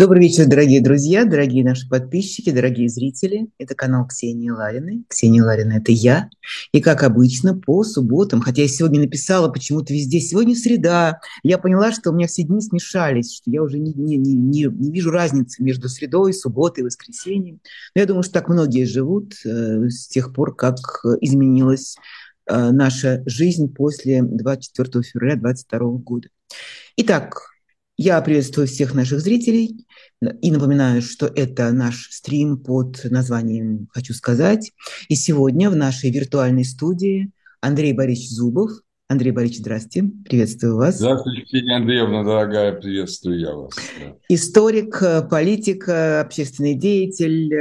Добрый вечер, дорогие друзья, дорогие наши подписчики, дорогие зрители. Это канал Ксении Лариной. Ксения Ларина– это я. И, как обычно, по субботам, хотя я сегодня написала почему-то везде, сегодня среда, я поняла, что у меня все дни смешались, что я уже не вижу разницы между средой, субботой и воскресеньем. Но я думаю, что так многие живут с тех пор, как изменилась наша жизнь после 24 февраля 2022 года. Итак, я приветствую всех наших зрителей и напоминаю, что это наш стрим под названием «Хочу сказать». И сегодня в нашей виртуальной студии Андрей Борисович Зубов. Андрей Борисович, здравствуйте, приветствую вас. Здравствуйте, Ксения Андреевна, дорогая, приветствую я вас. Да. Историк, политик, общественный деятель.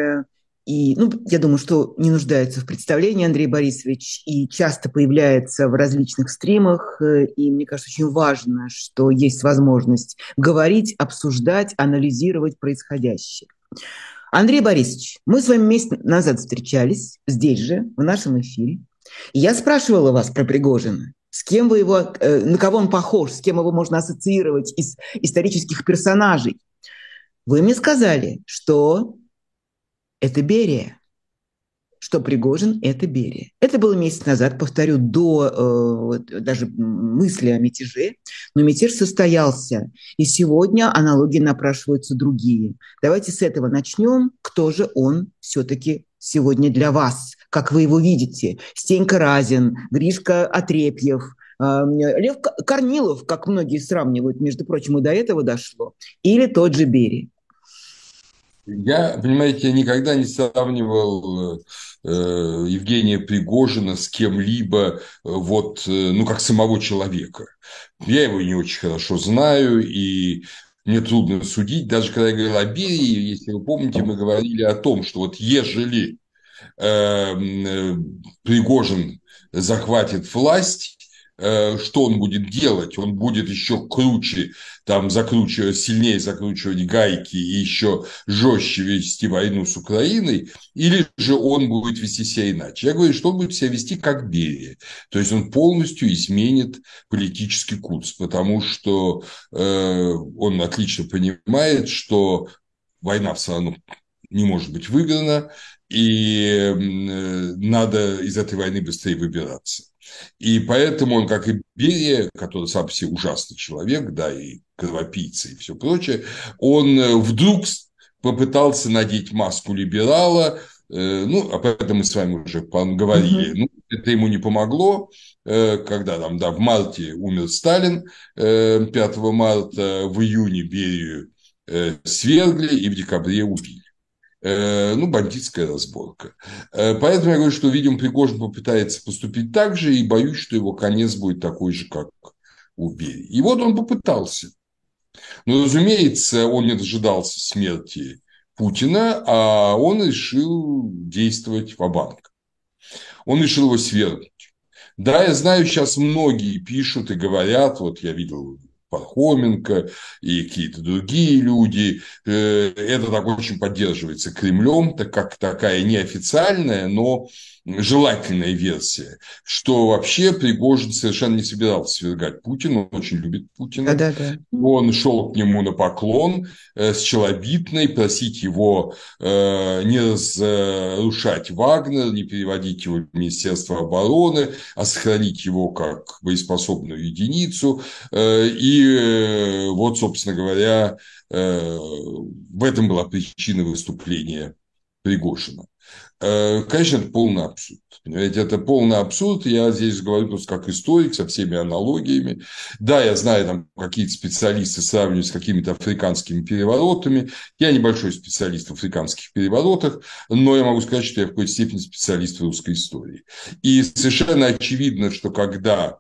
Я думаю, что не нуждается в представлении Андрей Борисович и часто появляется в различных стримах. И мне кажется, очень важно, что есть возможность говорить, обсуждать, анализировать происходящее. Андрей Борисович, мы с вами месяц назад встречались здесь же, в нашем эфире. И я спрашивала вас про Пригожина. С кем вы его, на кого он похож, с кем его можно ассоциировать из исторических персонажей? Вы мне сказали, что это Берия, что Пригожин– это Берия. Это было месяц назад, повторю, до даже мысли о мятеже, но мятеж состоялся, и сегодня аналогии напрашиваются другие. Давайте с этого начнем. Кто же он все-таки сегодня для вас? Как вы его видите? Стенька Разин, Гришка Отрепьев, Лев Корнилов, как многие сравнивают, между прочим, и до этого дошло, или тот же Берия. Я, понимаете, никогда не сравнивал Евгения Пригожина с кем-либо, ну, как самого человека. Я его не очень хорошо знаю, и мне трудно судить. Даже когда я говорил о Берии, если вы помните, мы говорили о том, что вот ежели Пригожин захватит власть, что он будет делать? Он будет еще круче, там, сильнее закручивать гайки и еще жестче вести войну с Украиной, или же он будет вести себя иначе? Я говорю, что он будет себя вести как Берия. То есть он полностью изменит политический курс, потому что он отлично понимает, что война все равно не может быть выиграна, и надо из этой войны быстрее выбираться. И поэтому он, как и Берия, который сам по себе ужасный человек, да, и кровопийца, и все прочее, он вдруг попытался надеть маску либерала, ну, об этом мы с вами уже говорили, Угу. ну, это ему не помогло, когда там, да, в марте умер Сталин, 5 марта, в июне Берию свергли и в декабре убили. Ну, бандитская разборка. Поэтому я говорю, что, видимо, Пригожин попытается поступить так же, и боюсь, что его конец будет такой же, как у Берии. И вот он попытался. Но, разумеется, он не дожидался смерти Путина, а он решил действовать ва-банк. Он решил его свергнуть. Да, я знаю, сейчас многие пишут и говорят, вот я видел Пархоменко и какие-то другие люди, это так очень поддерживается Кремлем, так как такая неофициальная, но желательная версия, что вообще Пригожин совершенно не собирался свергать Путина, он очень любит Путина, Да-да-да. он шел к нему на поклон с челобитной, просить его не разрушать Вагнер, не переводить его в Министерство обороны, а сохранить его как боеспособную единицу. И вот, собственно говоря, в этом была причина выступления Пригожина. Конечно, это полный абсурд. Понимаете, это полный абсурд. Я здесь говорю просто как историк со всеми аналогиями. Да, я знаю, там какие-то специалисты сравнивают с какими-то африканскими переворотами. Я небольшой специалист в африканских переворотах, но я могу сказать, что я в какой-то степени специалист в русской истории. И совершенно очевидно, что когда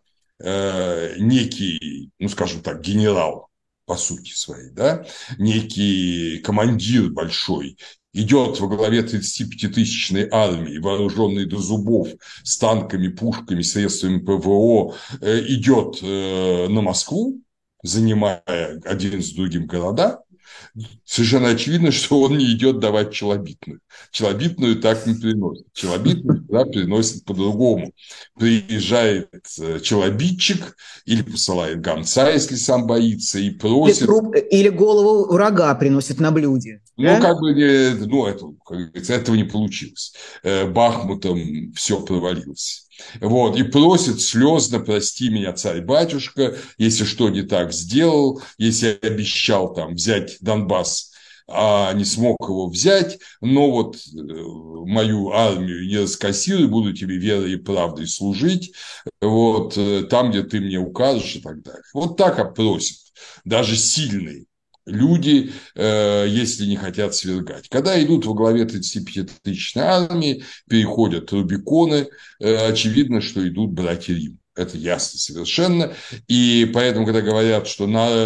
некий, ну, скажем так, генерал, по сути своей, да, некий командир большой идет во главе 35-тысячной армии, вооруженной до зубов, с танками, пушками, средствами ПВО, идет на Москву, занимая один с другим города, Совершенно очевидно, что он не идет давать челобитную. Челобитную так не приносит. Челобитную всегда приносит по-другому. Приезжает челобитчик или посылает гонца, если сам боится, и просит. Или голову врага приносит на блюде. Ну, Да? как бы, ну, это, как говорится, этого не получилось. Бахмутом все провалилось. Вот, и просит слезно: прости меня, царь-батюшка, если что не так сделал, если я обещал там взять Донбасс, а не смог его взять, но вот мою армию не раскассируй, буду тебе верой и правдой служить, вот, там, где ты мне укажешь и так далее. Вот так просит даже сильный люди, если не хотят свергать. Когда идут во главе 35-тысячной армии, переходят Рубиконы, очевидно, что идут братья Рим. Это ясно совершенно. И поэтому, когда говорят, что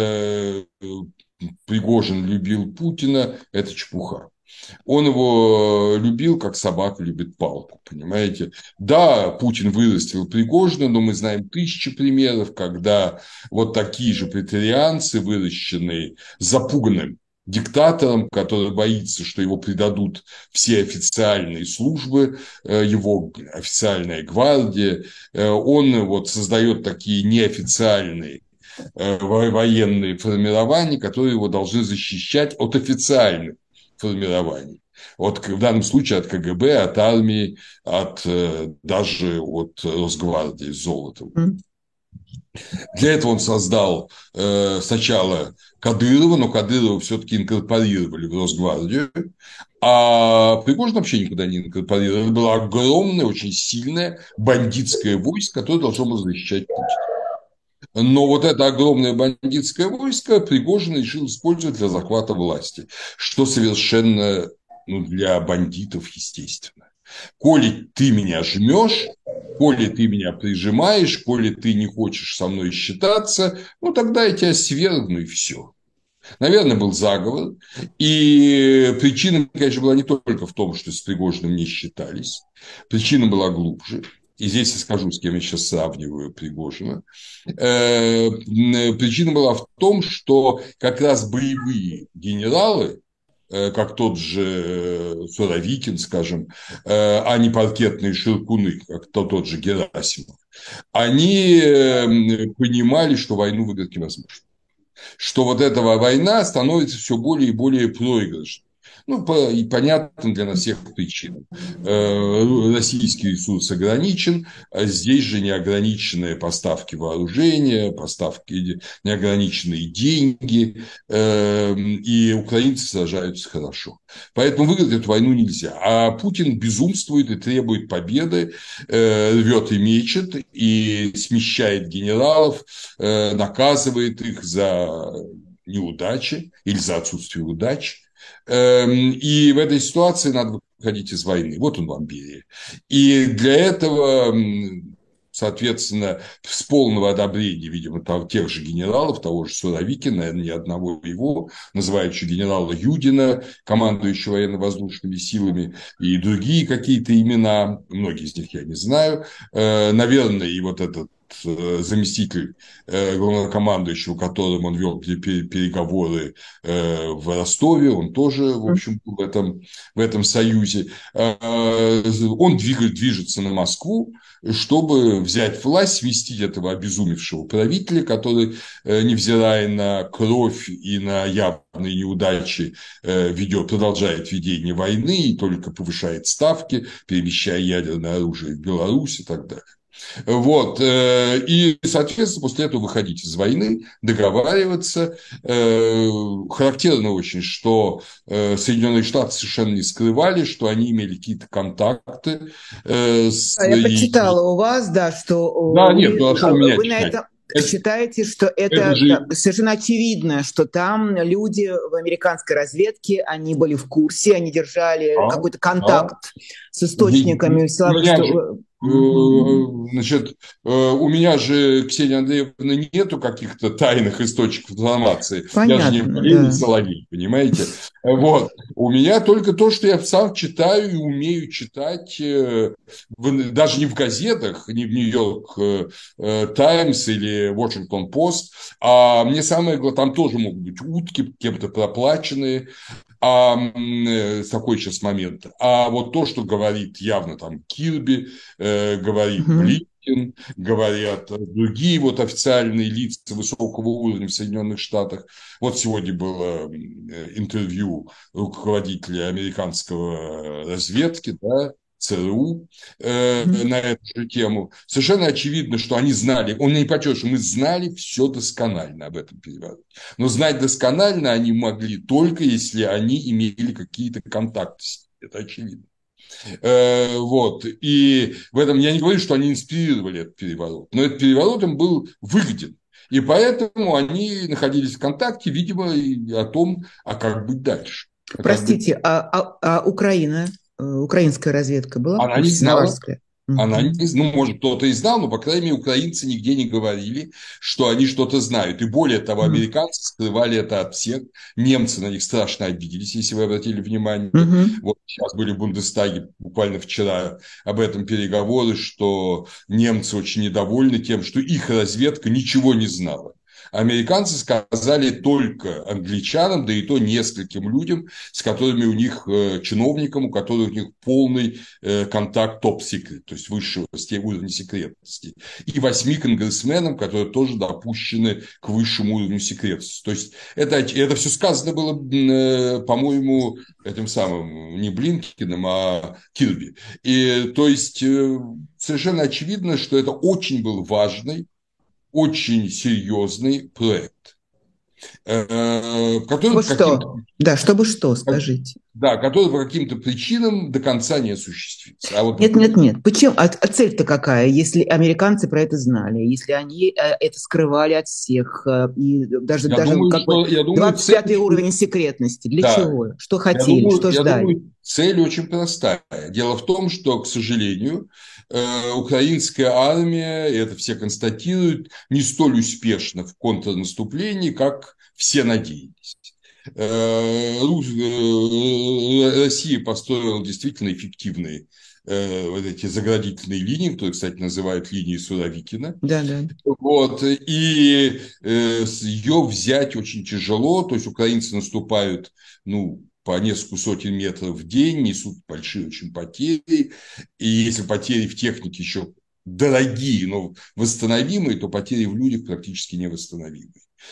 Пригожин любил Путина, это чепуха. Он его любил, как собака любит палку, понимаете? Да, Путин вырастил Пригожина, но мы знаем тысячи примеров, когда вот такие же претарианцы, выращенные запуганным диктатором, который боится, что его предадут все официальные службы, его официальная гвардия, он вот создает такие неофициальные военные формирования, которые его должны защищать от официальных формирований. Вот в данном случае от КГБ, от армии, даже от Росгвардии с Золотовым. Для этого он создал сначала Кадырова, но Кадырова все-таки инкорпорировали в Росгвардию, а Пригожин вообще никуда не инкорпорировали. Это было огромное, очень сильное бандитское войско, которое должно было защищать Путина. Но вот это огромное бандитское войско Пригожин решил использовать для захвата власти, что совершенно, ну, для бандитов естественно. Коли ты меня жмешь, коли ты меня прижимаешь, коли ты не хочешь со мной считаться, ну, тогда я тебя свергну, и все. Наверное, был заговор. И причина, конечно, была не только в том, что с Пригожиным не считались. Причина была глубже. И здесь я скажу, с кем я сейчас сравниваю Пригожина. Причина была в том, что как раз боевые генералы, как тот же Суровикин, скажем, а не паркетные ширкуны, как тот же Герасимов, они понимали, что войну выиграть невозможно. Что вот эта война становится все более и более проигрышной. Ну, по понятным для нас всех причинам. Российский ресурс ограничен, а здесь же неограниченные поставки вооружения, поставки, неограниченные деньги, и украинцы сражаются хорошо. Поэтому выиграть эту войну нельзя. А Путин безумствует и требует победы, рвет и мечет, и смещает генералов, наказывает их за неудачи или за отсутствие удач. И в этой ситуации надо выходить из войны. Вот он вам Берия. И для этого, соответственно, с полного одобрения, видимо, тех же генералов, того же Суровикина, наверное, ни одного его, называют еще генерала Юдина, командующего военно-воздушными силами, и другие какие-то имена, многие из них я не знаю. Наверное, и вот этот заместитель главнокомандующего, которым он вел переговоры в Ростове, он тоже, в общем, в этом союзе. Он движется на Москву, чтобы взять власть, свести этого обезумевшего правителя, который, невзирая на кровь и на явные неудачи, продолжает ведение войны и только повышает ставки, перемещая ядерное оружие в Беларусь и так далее. Вот. И, соответственно, после этого выходить из войны, договариваться. Характерно очень, что Соединенные Штаты совершенно не скрывали, что они имели какие-то контакты с... Я прочитала у вас, да, что Да, нет, ну а что у меня вы на читать? это считаете, что Это это же... совершенно очевидно, что там люди в американской разведке, они были в курсе, они держали какой-то контакт с источниками силовых... Значит, у меня же, Ксения Андреевна, нету каких-то тайных источников информации. Понятно, Я же не Валерий да. Соловей, понимаете? Вот. У меня только то, что я сам читаю и умею читать, даже не в газетах, не в Нью-Йорк Таймс или Washington Post, а мне самое главное, там тоже могут быть утки, кем-то проплаченные, такой сейчас момент. А вот то, что говорит явно там Кирби, говорит Мгм. Блинкен, говорят другие вот официальные лица высокого уровня в Соединенных Штатах. Вот сегодня было интервью руководителя американского разведки, да, ЦРУ Мгм. на эту же тему. Совершенно очевидно, что они знали, он не подчеркнул, что мы знали все досконально об этом перевороте. Но знать досконально они могли только, если они имели какие-то контакты с ним. Это очевидно. Вот. И в этом я не говорю, что они инспирировали этот переворот, но этот переворот им был выгоден. И поэтому они находились в контакте, видимо, и о том, а как быть дальше. А как быть? Простите, а Украина, украинская разведка была в Она не курсе, на ваш знала. взгляд? Она не, Мгм. ну, может, кто-то и знал, но, по крайней мере, украинцы нигде не говорили, что они что-то знают. И более того, Мгм. американцы скрывали это от всех. Немцы на них страшно обиделись, если вы обратили внимание. Мгм. Вот сейчас были в Бундестаге буквально вчера об этом переговоры, что немцы очень недовольны тем, что их разведка ничего не знала. Американцы сказали только англичанам, да и то нескольким людям, с которыми у них, чиновникам, у которых у них полный контакт топ-секрет, то есть высшего уровня секретности, и 8 конгрессменам, которые тоже допущены к высшему уровню секретности. То есть это все сказано было, по-моему, этим самым не Блинкиным, а Кирби. И то есть совершенно очевидно, что это очень был важный, очень серьезный проект, который Чтобы по каким-то что? Да, чтобы что, скажите. да, который по каким-то причинам до конца не осуществится. А вот по Нет, каким нет, нет. Почему? А цель-то какая, если американцы про это знали, если они это скрывали от всех, и даже как бы я думаю, двадцать цель, пятый уровень секретности. Для да, чего? Что хотели? Что я ждали? думаю, цель очень простая. Дело в том, что, к сожалению, украинская армия, и это все констатируют, не столь успешна в контрнаступлении, как все надеялись. Россия построила действительно эффективные вот эти заградительные линии, которые, кстати, называют линией Суровикина. Да, да. Вот, и ее взять очень тяжело, то есть украинцы наступают, ну, по несколько сотен метров в день, несут большие очень потери, и если потери в технике еще дорогие, но восстановимые, то потери в людях практически невосстановимые.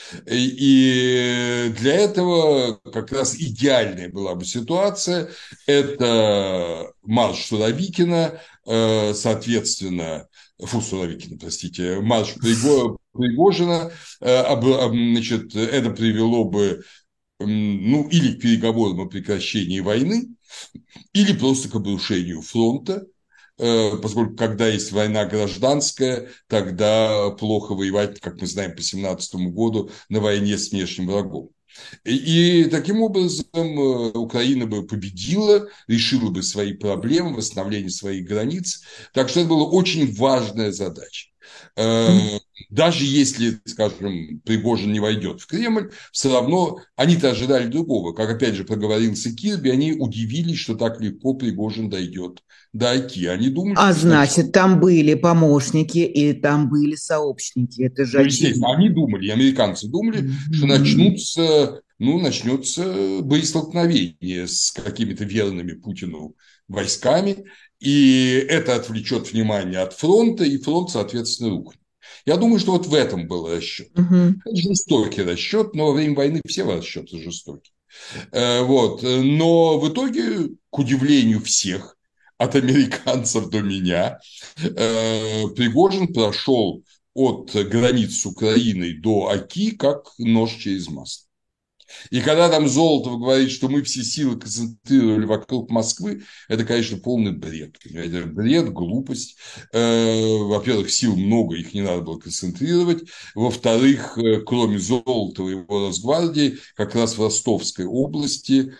И для этого как раз идеальная была бы ситуация. Это марш Суровикина, соответственно, Суровикина, простите, марш Пригожина, значит, это привело бы, ну, или к переговорам о прекращении войны, или просто к обрушению фронта, поскольку когда есть война гражданская, тогда плохо воевать, как мы знаем, по 17 году на войне с внешним врагом. И таким образом Украина бы победила, решила бы свои проблемы, восстановление своих границ. Так что это была очень важная задача. Мгм. Даже если, скажем, Пригожин не войдет в Кремль, все равно они-то ожидали другого. Как опять же проговорился Кирби, они удивились, что так легко Пригожин дойдет до Оки. Они думали, А что сначала. значит, там были помощники и там были сообщники. Это же Ну, естественно, очевидно. они думали, и американцы думали, что Мгм. начнется боестолкновение с какими-то верными Путину войсками, и это отвлечет внимание от фронта, и фронт, соответственно, рухнет. Я думаю, что вот в этом был расчет. Мгм. Это жестокий расчет, но во время войны все расчеты жестокие. Вот. Но в итоге, к удивлению всех, от американцев до меня, Пригожин прошел от границ с Украиной до Оки как нож через масло. И когда там Золотов говорит, что мы все силы концентрировали вокруг Москвы, это, конечно, полный бред. Понимаете? Бред, глупость. Во-первых, сил много, их не надо было концентрировать. Во-вторых, кроме Золотова и его Росгвардии, как раз в Ростовской области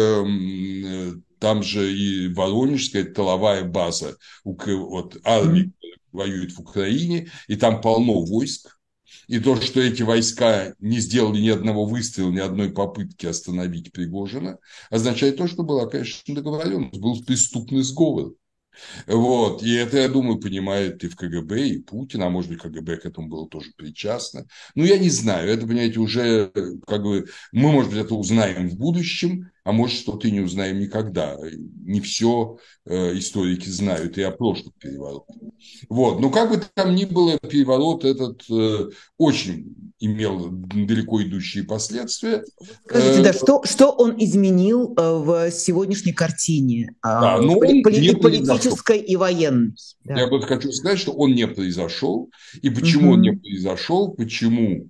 там же и Воронежская тыловая база от армии, Мгм. которая воюет в Украине, и там полно войск. И то, что эти войска не сделали ни одного выстрела, ни одной попытки остановить Пригожина, означает то, что была, конечно, договоренность, был преступный сговор. Вот. И это, я думаю, понимает и в КГБ, и Путин, а может быть, КГБ к этому было тоже причастно. Ну, я не знаю, это, понимаете, уже как бы мы, может быть, это узнаем в будущем, а может, что-то и не узнаем никогда. Не все историки знают и о прошлых переворотах. Вот. Но как бы там ни было, переворот этот очень имел далеко идущие последствия. Скажите, да, что он изменил в сегодняшней картине, Да, но он не и произошел. политической, и военной? Я Да. вот хочу сказать, что он не произошел. И почему он не Мгм. произошел, почему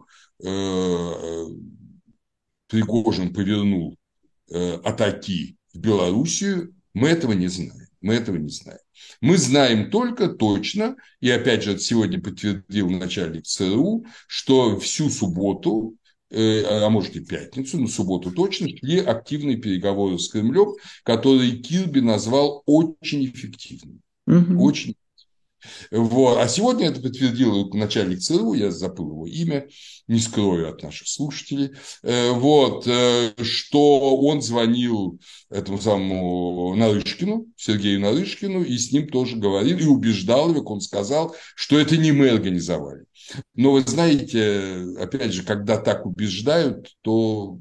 э, Пригожин повернул атаки в Белоруссию, мы этого не знаем. Мы этого не знаем. Мы знаем только точно, и опять же сегодня подтвердил начальник ЦРУ, что всю субботу, а может и пятницу, но субботу точно, шли активные переговоры с Кремлем, которые Кирби назвал очень эффективными. Мгм. Очень. Вот. А сегодня это подтвердил начальник ЦРУ, я забыл его имя, не скрою от наших слушателей, вот, что он звонил этому самому Нарышкину, Сергею Нарышкину, и с ним тоже говорил, и убеждал его, как он сказал, что это не мы организовали. Но вы знаете, опять же, когда так убеждают, то,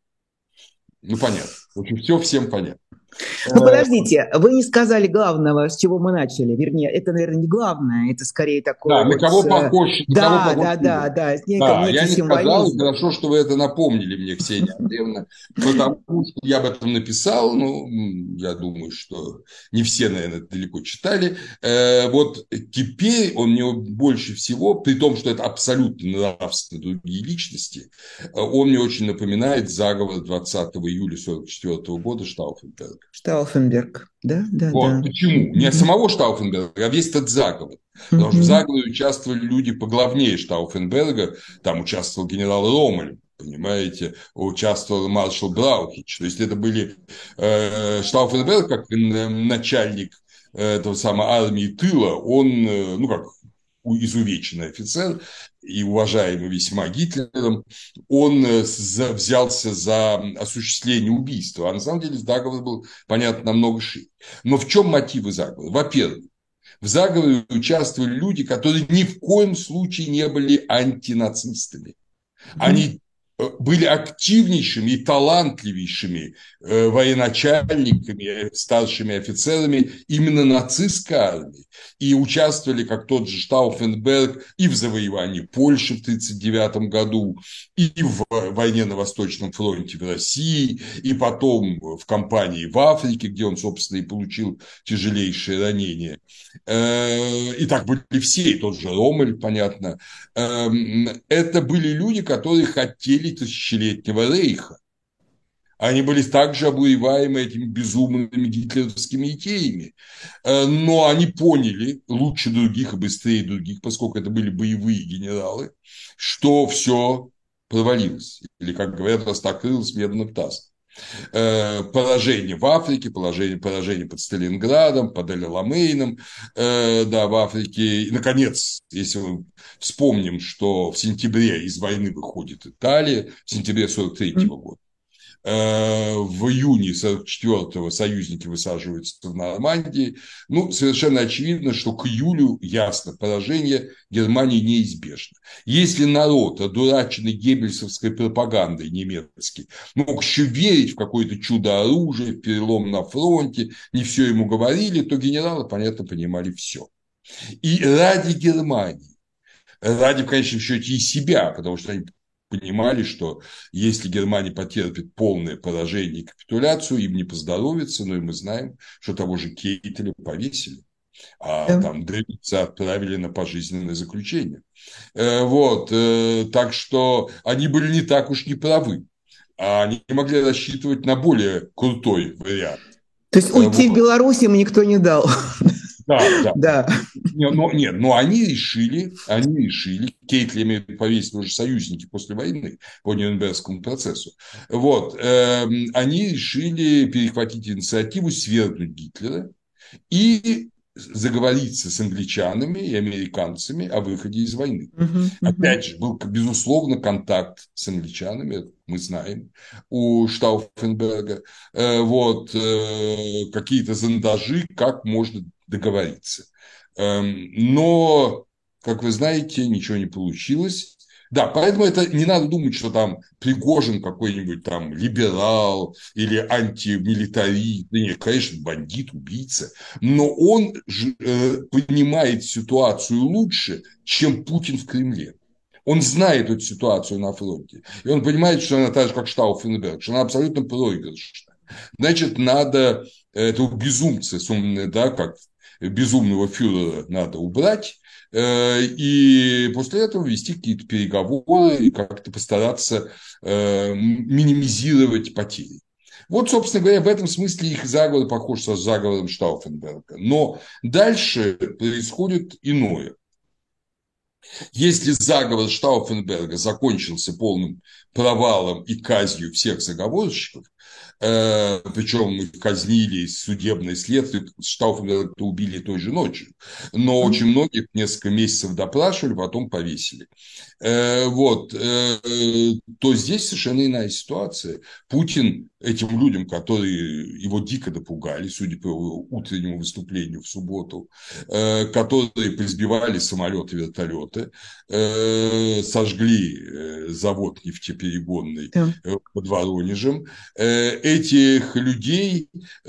ну, понятно. В общем, все всем понятно. Ну, подождите, вы не сказали главного, с чего мы начали. Вернее, это, наверное, не главное, это скорее такое Да, вот... на кого Да, похож да, да, Путин. да, Да, некий я не сказал, и символизм. хорошо, что вы это напомнили мне, Ксения Андреевна, потому что я об этом написал, ну, я думаю, что не все, наверное, далеко читали. Вот теперь он мне больше всего, при том, что это абсолютно нравственно другие личности, он мне очень напоминает заговор 20 июля 1944 года Штауфенберга. Штауфенберг, да, да, да. Вот почему? Не от Мгм. самого Штауфенберга, а весь этот заговор. Потому что в Мгм. заговоре участвовали люди поглавнее Штауфенберга. Там участвовал генерал Роммель, понимаете, участвовал маршал Браухич. То есть это были Штауфенберг, как начальник этого самой армии тыла, он, ну как изувеченный офицер и уважаемый весьма Гитлером, он взялся за осуществление убийства. А на самом деле заговор был, понятно, намного шире. Но в чем мотивы заговора? Во-первых, в заговоре участвовали люди, которые ни в коем случае не были антинацистами. Мгм. Они были активнейшими и талантливейшими военачальниками, старшими офицерами именно нацистской армии. И участвовали, как тот же Штауфенберг, и в завоевании Польши в 1939 году, и в войне на Восточном фронте в России, и потом в кампании в Африке, где он, собственно, и получил тяжелейшие ранения. И так были все, и тот же Роммель, понятно. Это были люди, которые хотели тысячелетнего рейха. Они были также обуреваемы этими безумными гитлеровскими идеями. Но они поняли лучше других и быстрее других, поскольку это были боевые генералы, что все провалилось. Или, как говорят, растокрылось медным тазом. Поражение в Африке, поражение под Сталинградом, под Эль-Аламейном, да, в Африке. И, наконец, если мы вспомним, что в сентябре из войны выходит Италия, в сентябре 1943 года, в июне 1944-го союзники высаживаются в Нормандии. Ну, совершенно очевидно, что к июлю ясно, поражение Германии неизбежно. Если народ, одураченный геббельсовской пропагандой немецкий, мог еще верить в какое-то чудо-оружие, в перелом на фронте, не все ему говорили, то генералы, понятно, понимали все. И ради Германии, ради, в конечном счете, и себя, потому что они понимали, что если Германия потерпит полное поражение и капитуляцию, им не поздоровится, но и мы знаем, что того же Кейтеля повесили, а Да. там Древица отправили на пожизненное заключение. Вот, так что они были не так уж неправы, а они могли рассчитывать на более крутой вариант. То есть уйти в Вот. Беларусь им никто не дал. Да, да. Да. Нет, но они решили, Кейтли повесили уже союзники после войны по Нюрнбергскому процессу, вот, они решили перехватить инициативу, свергнуть Гитлера и заговориться с англичанами и американцами о выходе из войны. Мгм, мгм. Опять же, был, безусловно, контакт с англичанами, это мы знаем, у Штауфенберга. Какие-то зондажи, как можно договориться. Но, как вы знаете, ничего не получилось. Да, поэтому это не надо думать, что там Пригожин какой-нибудь там либерал или антимилитарист. Да нет, конечно, бандит, убийца. Но он понимает ситуацию лучше, чем Путин в Кремле. Он знает эту ситуацию на фронте. И он понимает, что она так же, как Штауфенберг, что она абсолютно проигрышна. Значит, надо этого безумца, да, как безумного фюрера надо убрать, и после этого вести какие-то переговоры и как-то постараться минимизировать потери. Вот, собственно говоря, в этом смысле их заговор похож с заговором Штауфенберга. Но дальше происходит иное. Если заговор Штауфенберга закончился полным провалом и казнью всех заговорщиков, причем их казнили судебное следствие, Штауфенберга убили той же ночью, но очень многих несколько месяцев допрашивали, потом повесили. То здесь совершенно иная ситуация. Путин этим людям, которые его дико допугали, судя по его утреннему выступлению в субботу, которые призбивали самолеты, вертолеты, сожгли завод нефтеперегонный Да. под Воронежем, этих людей,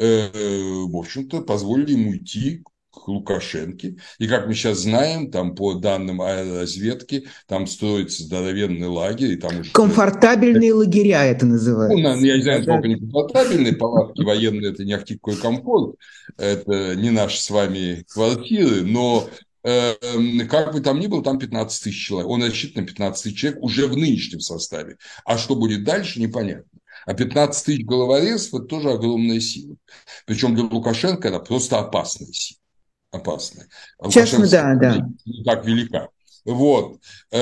в общем-то, позволили ему уйти к Лукашенке. И, как мы сейчас знаем, там по данным аэроразведки, там строится здоровенный лагерь, и там уже... Комфортабельные лагеря это Ну, называется. я не знаю, Да, да. насколько они комфортабельные, палатки военные – это не ахти какой комфорт, это не наши с вами квартиры, но как бы там ни было, там 15 тысяч человек. Он рассчитан на 15 тысяч человек уже в нынешнем составе. А что будет дальше, непонятно. А 15 тысяч головорезов – это тоже огромная сила. Причем для Лукашенко это просто опасная сила. Опасная. А Сейчас мы, Лукашенко да, да. не так велика. Вот.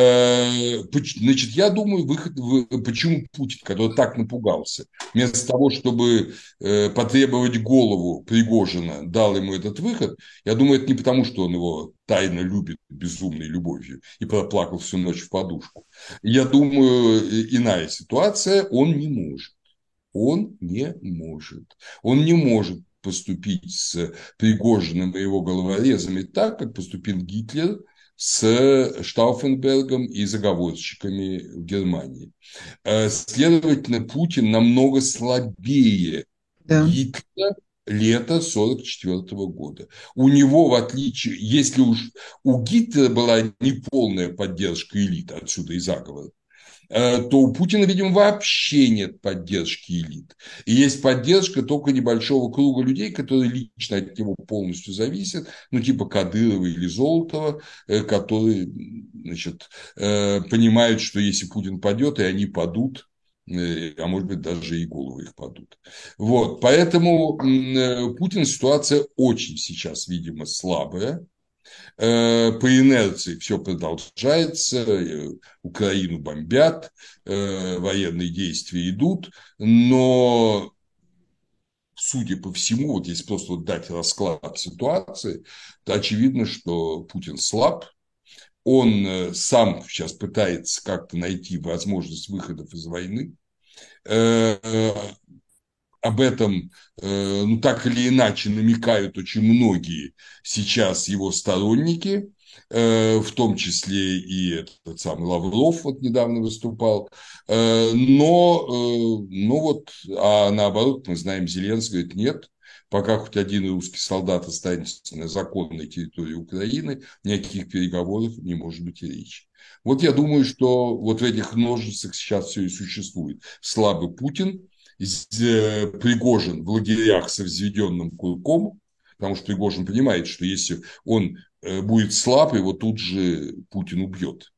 Значит, я думаю, почему Путин, который так напугался, вместо того, чтобы потребовать голову Пригожина, дал ему этот выход, я думаю, это не потому, что он его тайно любит безумной любовью и проплакал всю ночь в подушку. Я думаю, иная ситуация, он не может. Он не может. Он не может поступить с Пригожиным и его головорезами так, как поступил Гитлер с Штауфенбергом и заговорщиками в Германии. Следовательно, Путин намного слабее Да. Гитлера лета 1944 года. У него, в отличие, если уж у Гитлера была неполная поддержка элиты, отсюда и заговор, то у Путина, видимо, вообще нет поддержки элит. И есть поддержка только небольшого круга людей, которые лично от него полностью зависят, ну, типа Кадырова или Золотова, которые, значит, понимают, что если Путин падет, и они падут, а может быть, даже и головы их падут. Вот, поэтому Путин ситуация очень сейчас, видимо, слабая. По инерции все продолжается, Украину бомбят, военные действия идут, но, судя по всему, вот если просто вот дать расклад ситуации, то очевидно, что Путин слаб, он сам сейчас пытается как-то найти возможность выходов из войны. Об этом, ну, так или иначе намекают очень многие сейчас его сторонники, в том числе и этот самый Лавров вот недавно выступал. А наоборот, мы знаем, Зеленский говорит, нет, пока хоть один русский солдат останется на законной территории Украины, никаких переговоров не может быть и речи. Вот я думаю, что вот в этих ножницах сейчас все и существует. Слабый Путин, Пригожин в лагерях с взведенным кулаком, потому что Пригожин понимает, что если он будет слаб, его тут же Путин убьет.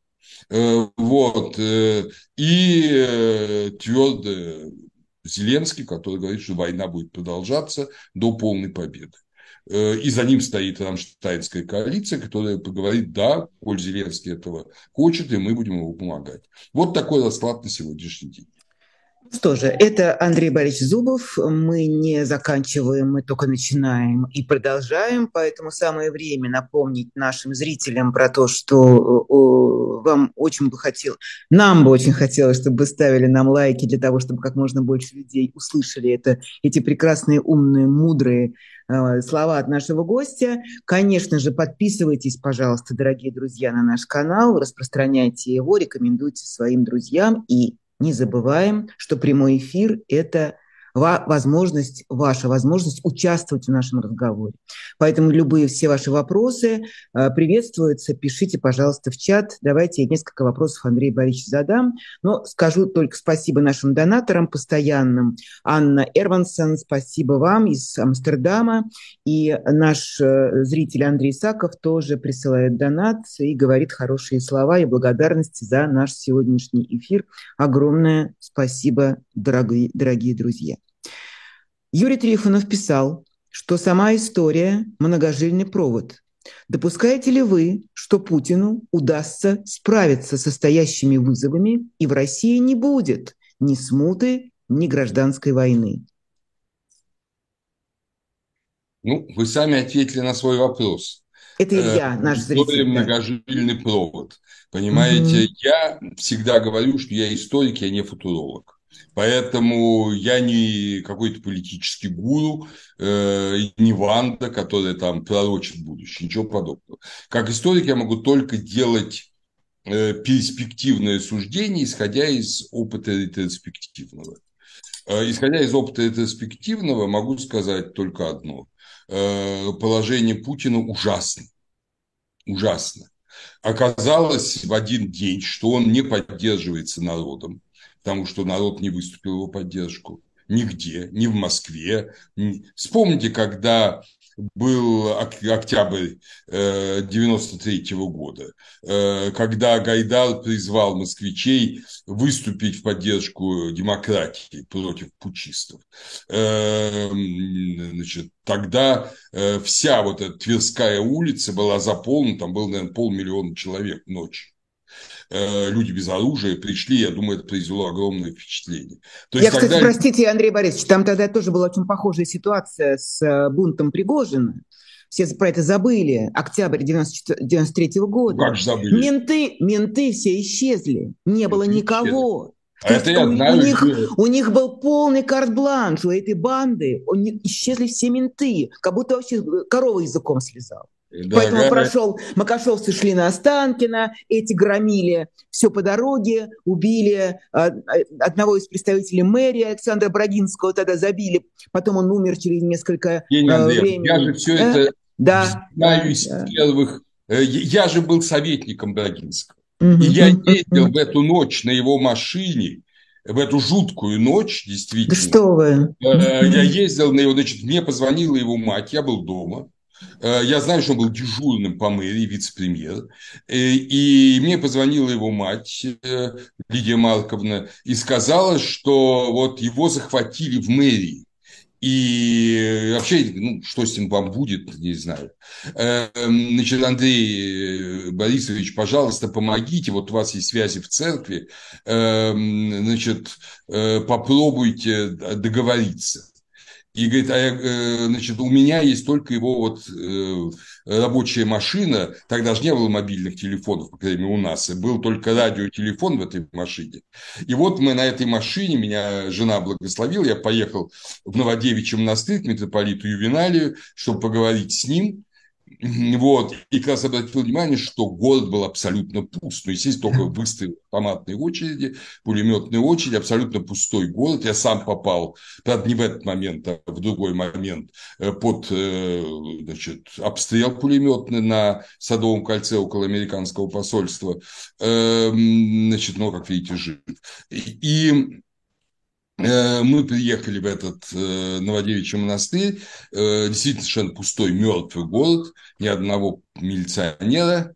Твердо Зеленский, который говорит, что война будет продолжаться до полной победы. И за ним стоит рамштайнская коалиция, которая говорит, да, коль Зеленский этого хочет, и мы будем ему помогать. Вот такой расклад на сегодняшний день. Что же, это Андрей Борисович Зубов. Мы не заканчиваем, мы только начинаем и продолжаем. Поэтому самое время напомнить нашим зрителям про то, что вам очень бы хотелось, нам бы очень хотелось, чтобы вы ставили нам лайки для того, чтобы как можно больше людей услышали эти прекрасные, умные, мудрые слова от нашего гостя. Конечно же, подписывайтесь, пожалуйста, дорогие друзья, на наш канал, распространяйте его, рекомендуйте своим друзьям и не забываем, что прямой эфир – это возможность, ваша возможность участвовать в нашем разговоре. Поэтому любые все ваши вопросы приветствуются. Пишите, пожалуйста, в чат. Давайте я несколько вопросов Андрею Борисовичу задам. Но скажу только спасибо нашим донаторам постоянным. Анна Эрвансон, спасибо вам из Амстердама. И наш зритель Андрей Саков тоже присылает донат и говорит хорошие слова и благодарности за наш сегодняшний эфир. Огромное спасибо, дорогие друзья. Юрий Трифонов писал, что сама история – многожильный провод. Допускаете ли вы, что Путину удастся справиться со стоящими вызовами, и в России не будет ни смуты, ни гражданской войны? Ну, вы сами ответили на свой вопрос. Это Илья, наш История зритель. многожильный провод. Понимаете, Угу. я всегда говорю, что я историк, я не футуролог. Поэтому я не какой-то политический гуру, не Ванда, которая там пророчит будущее, ничего подобного. Как историк я могу только делать перспективное суждение, исходя из опыта ретроспективного. Исходя из опыта ретроспективного, могу сказать только одно. Положение Путина ужасно. Ужасно. Оказалось в один день, что он не поддерживается народом, потому что народ не выступил в его поддержку. Нигде, ни в Москве. Вспомните, когда был октябрь 93-го года, когда Гайдар призвал москвичей выступить в поддержку демократии против путчистов. Значит, тогда вся вот эта Тверская улица была заполнена, там было, наверное, 500 000 человек ночью. Люди без оружия пришли, я думаю, это произвело огромное впечатление. То Я, есть кстати, тогда... простите, Андрей Борисович, там тогда тоже была очень похожая ситуация с бунтом Пригожина. Все про это забыли. Октябрь 93-го Ну, как года. же забыли? Менты все исчезли. Не было Это исчезло. никого. А То это есть я знаю. у них был полный карт-бланш у этой банды. Исчезли все менты. Как будто вообще корова языком слезала. Поэтому Дорогая, Макашовцы шли на Останкино, эти громили все по дороге, убили одного из представителей мэрии Александра Брагинского, тогда забили, потом он умер через несколько Евгений Андреевич, я же времени. все это Да, знаю да, из да. первых... Я же был советником Брагинского. И Мгм, я мгм, ездил мгм. в эту ночь на его машине, в эту жуткую ночь, Да действительно. что вы. Я Мгм. ездил на его, значит, мне позвонила его мать, я был дома. Я знаю, что он был дежурным по мэрии, вице-премьер. И мне позвонила его мать, Лидия Марковна, и сказала, что вот его захватили в мэрии. И вообще, ну, что с ним вам будет, не знаю. Значит, Андрей Борисович, пожалуйста, помогите. Вот у вас есть связи в церкви. Значит, попробуйте договориться. И говорит, значит, у меня есть только его вот рабочая машина, тогда же не было мобильных телефонов, по крайней мере, у нас, и был только радиотелефон в этой машине. И вот мы на этой машине, меня жена благословила, я поехал в Новодевичий монастырь к митрополиту Ювеналию, чтобы поговорить с ним. Вот. И как раз обратил внимание, что город был абсолютно пуст. Ну, естественно, только выставили автоматные очереди, пулеметные очереди, абсолютно пустой город. Я сам попал, правда, не в этот момент, а в другой момент, под значит, обстрел пулеметный на Садовом кольце около американского посольства. Значит, ну, как видите, жив. И мы приехали в этот Новодевичий монастырь, действительно совершенно пустой, мертвый город, ни одного милиционера,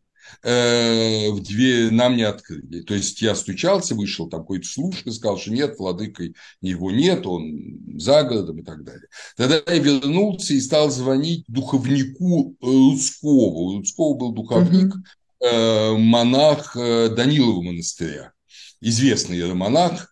в дверь нам не открыли. То есть я стучался, вышел там какой-то служка, сказал, что нет, владыкой его нет, он за городом и так далее. Тогда я вернулся и стал звонить духовнику Рудского. У Рудского был духовник, Мгм. монах Данилова монастыря. известный иеромонах.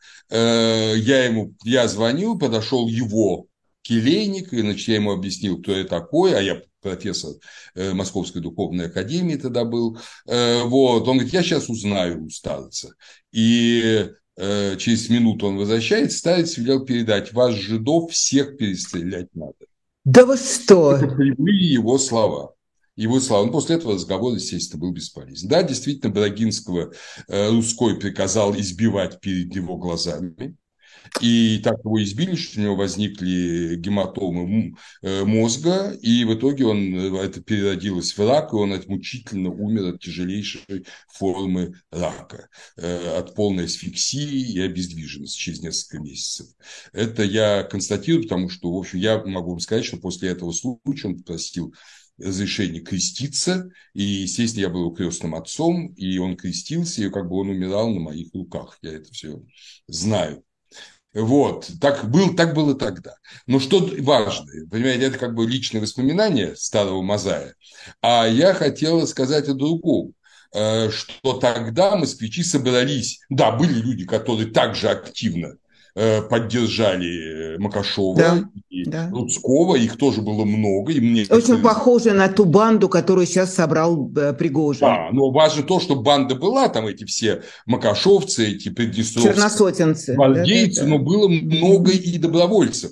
Я звонил, подошел его келейник, и, значит, я ему объяснил, кто я такой, а я профессор Московской духовной академии тогда был. Вот. Он говорит, я сейчас узнаю у старца. И через минуту он возвращается, старец велел передать, вас, жидов, всех перестрелять надо. Да вы что? Это прямые его слова. Его слова. Ну, после этого разговор, естественно, был бесполезен. Да, действительно, Брагинского Русской приказал избивать перед его глазами. И так его избили, что у него возникли гематомы мозга, и в итоге это переродилось в рак, и он мучительно умер от тяжелейшей формы рака, от полной асфиксии и обездвиженности через несколько месяцев. Это я констатирую, потому что, в общем, я могу вам сказать, что после этого случая он попросил разрешение креститься, и, естественно, я был его крестным отцом, и он крестился, и как бы он умирал на моих руках, я это все знаю. Вот, так было тогда. Но что важно, понимаете, это как бы личные воспоминания старого Мазая, а я хотел сказать о другом, что тогда москвичи собрались, да, были люди, которые также активно поддержали Макашова, Да, и да. Рудского, их тоже было много. И мне Очень похоже на ту банду, которую сейчас собрал Пригожин. Да, но важно то, что банда была, там эти все макашовцы, эти приднестровские черносотенцы, гвардейцы, да. но было много и добровольцев,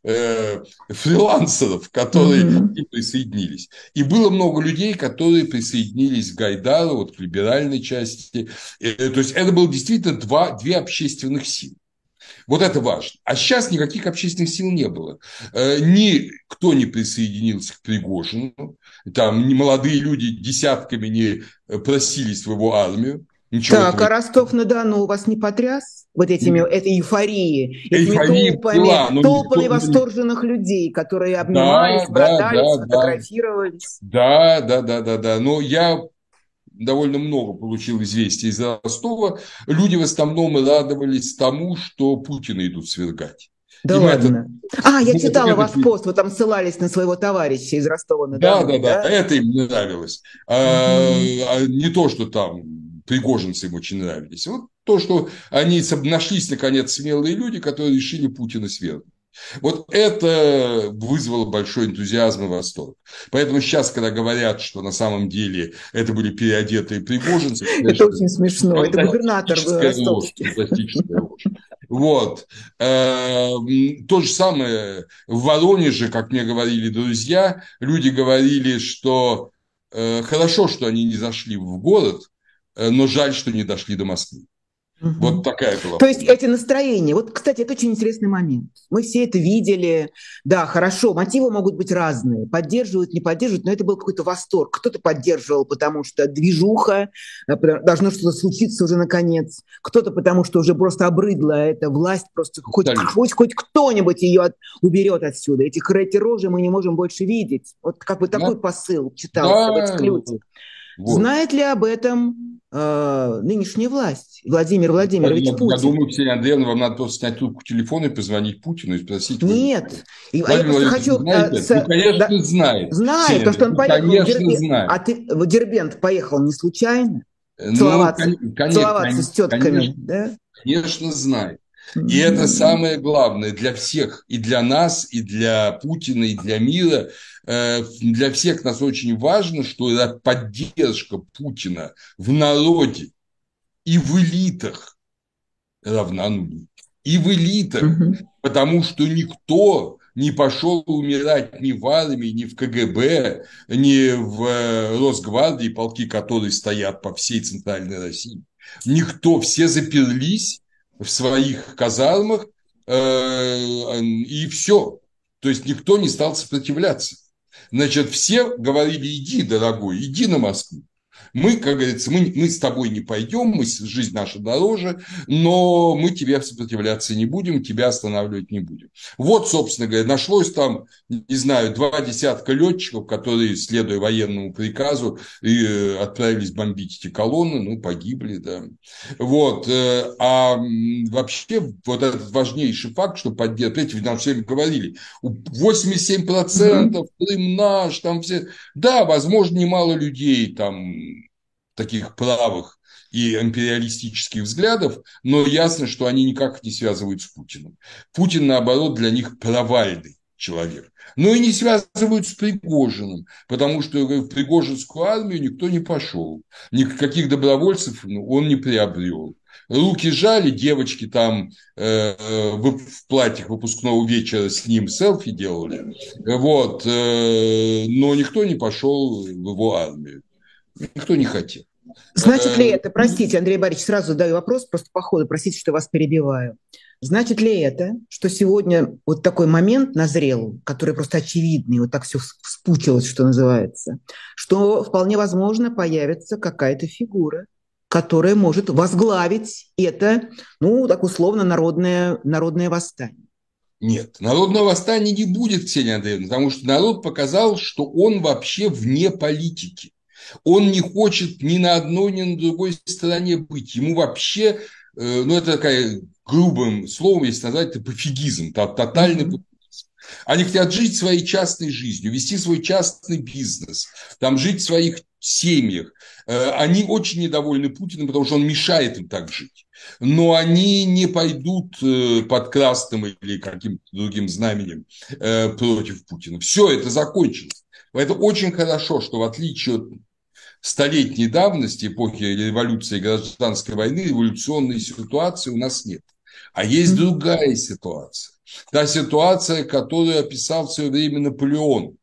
фрилансеров, которые присоединились. И было много людей, которые присоединились к Гайдару, вот к либеральной части. То есть это было действительно две общественных силы. Вот это важно. А сейчас никаких общественных сил не было. Никто не присоединился к Пригожину. Там молодые люди десятками не просились в его армию. Ничего Так, этого... а Ростов-на-Дону вас не потряс вот этой эйфорией, этими толпами восторженных людей, которые обнимались, братались, фотографировались? Да. Но я довольно много получил известий из Ростова. Люди в основном радовались тому, что Путина идут свергать. Да ладно. Я читала ваш пост, вы там ссылались на своего товарища из Ростова-на-Дону. Да, это им нравилось. Не то, что там пригожинцы им очень нравились. Вот то, что они нашлись, наконец, смелые люди, которые решили Путина свергнуть. Вот это вызвало большой энтузиазм и восторг. Поэтому сейчас, когда говорят, что на самом деле это были переодетые пригожинцы... Это очень смешно. Это губернатор ростовский. Фантастическая ложь. Вот. То же самое в Воронеже, как мне говорили друзья, люди говорили, что хорошо, что они не зашли в город, но жаль, что не дошли до Москвы. Вот такая была. То есть эти настроения. Вот, кстати, это очень интересный момент. Мы все это видели. Да, хорошо, мотивы могут быть разные. Поддерживают, не поддерживают, но это был какой-то восторг. Кто-то поддерживал, потому что движуха, должно что-то случиться уже наконец. Кто-то потому, что уже просто обрыдла эта власть, просто хоть кто-нибудь ее уберет отсюда. Эти рожи мы не можем больше видеть. Вот как бы такой посыл читался в этих людях. Вот. Знает ли об этом нынешняя власть? Владимир Владимирович Путин. Я думаю, Ксения Андреевна, вам надо просто снять трубку телефона и позвонить Путину и спросить. Нет. Я просто хочу... конечно, знает. Знает, то, что он поехал в Дербент. А ты в Дербент поехал не случайно? Целоваться с тетками, да? Конечно, знает. И это самое главное для всех, и для нас, и для Путина, и для мира. Для всех нас очень важно, что поддержка Путина в народе и в элитах равна нулю. И в элитах, потому что никто не пошел умирать ни в армии, ни в КГБ, ни в Росгвардии, полки которые стоят по всей Центральной России. Никто, все заперлись в своих казармах, и все. То есть никто не стал сопротивляться. Значит, все говорили, иди, дорогой, иди на Москву. Мы, как говорится, мы с тобой не пойдем, жизнь наша дороже, но мы тебе сопротивляться не будем, тебя останавливать не будем. Вот, собственно говоря, нашлось там, не знаю, 20 летчиков, которые, следуя военному приказу, отправились бомбить эти колонны, погибли, да. Вот. А вообще, вот этот важнейший факт, что поддерживать, ведь нам все время говорили, 87% Крым наш, там все. Да, возможно, немало людей там таких правых и империалистических взглядов, но ясно, что они никак не связывают с Путиным. Путин, наоборот, для них провальный человек. Но и не связывают с Пригожиным, потому что в Пригожинскую армию никто не пошел, никаких добровольцев он не приобрел. Руки жали, девочки там в платьях выпускного вечера с ним селфи делали, вот, но никто не пошел в его армию, никто не хотел. Значит ли это, простите, Андрей Борисович, сразу задаю вопрос, просто по ходу, простите, что вас перебиваю. Значит ли это, что сегодня вот такой момент назрел, который просто очевидный, вот так все вспучилось, что называется, что вполне возможно появится какая-то фигура, которая может возглавить это, ну, так условно, народное восстание? Нет, народного восстания не будет, Ксения Андреевна, потому что народ показал, что он вообще вне политики. Он не хочет ни на одной, ни на другой стороне быть. Ему вообще, ну, это такая грубым словом, если назвать, это пофигизм, тотальный пофигизм. Они хотят жить своей частной жизнью, вести свой частный бизнес, там жить в своих семьях. Они очень недовольны Путиным, потому что он мешает им так жить. Но они не пойдут под красным или каким-то другим знаменем против Путина. Все, это закончилось. Это очень хорошо, что в отличие от столетней давности, эпохи революции и гражданской войны, революционной ситуации у нас нет. А есть другая ситуация. Та ситуация, которую описал в свое время Наполеон.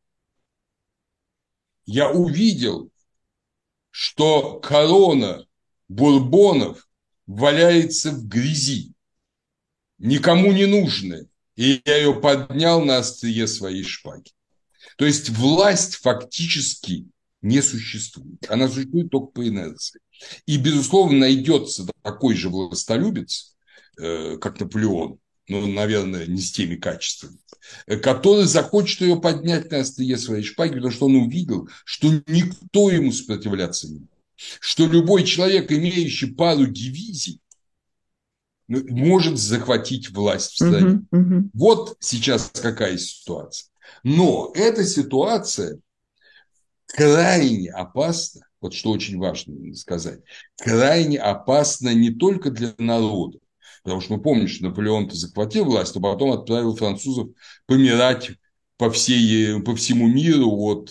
Я увидел, что корона Бурбонов валяется в грязи, никому не нужная, и я ее поднял на острие своей шпаги. То есть власть фактически не существует. Она существует только по инерции. И, безусловно, найдется такой же властолюбец, как Наполеон, ну, наверное, не с теми качествами, который захочет ее поднять на острие своей шпаги, потому что он увидел, что никто ему сопротивляться не будет. Что любой человек, имеющий пару дивизий, может захватить власть в стране. Вот сейчас какая ситуация. Но эта ситуация крайне опасна, вот что очень важно сказать, крайне опасна не только для народа, потому что мы помним, что Наполеон-то захватил власть, а потом отправил французов помирать по всему миру от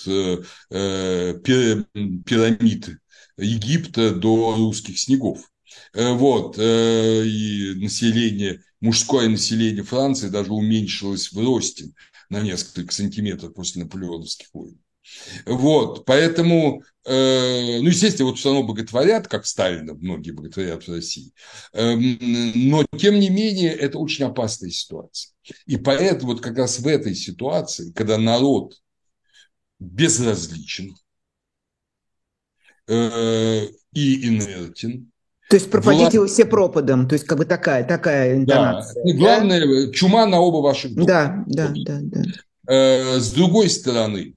пирамид Египта до русских снегов. Вот, и население, мужское население Франции даже уменьшилось в росте на несколько сантиметров после наполеоновских войн. Вот, поэтому, ну, естественно, вот все равно боготворят, как Сталина многие боготворят в России, но, тем не менее, это очень опасная ситуация. И поэтому вот как раз в этой ситуации, когда народ безразличен и инертен, То есть пропадите власть, вы все пропадом, то есть как бы такая да, интонация, и да? главное, чума на оба ваших дома. Да, да, да, да. С другой стороны,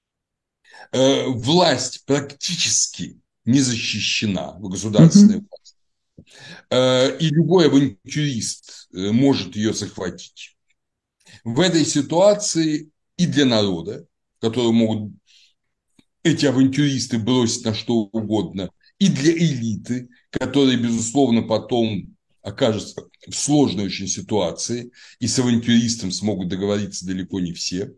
власть практически не защищена, государственная Мгм. власть, и любой авантюрист может ее захватить. В этой ситуации и для народа, которые могут эти авантюристы бросить на что угодно, и для элиты, которые, безусловно, потом окажутся в сложной очень ситуации, и с авантюристом смогут договориться далеко не все.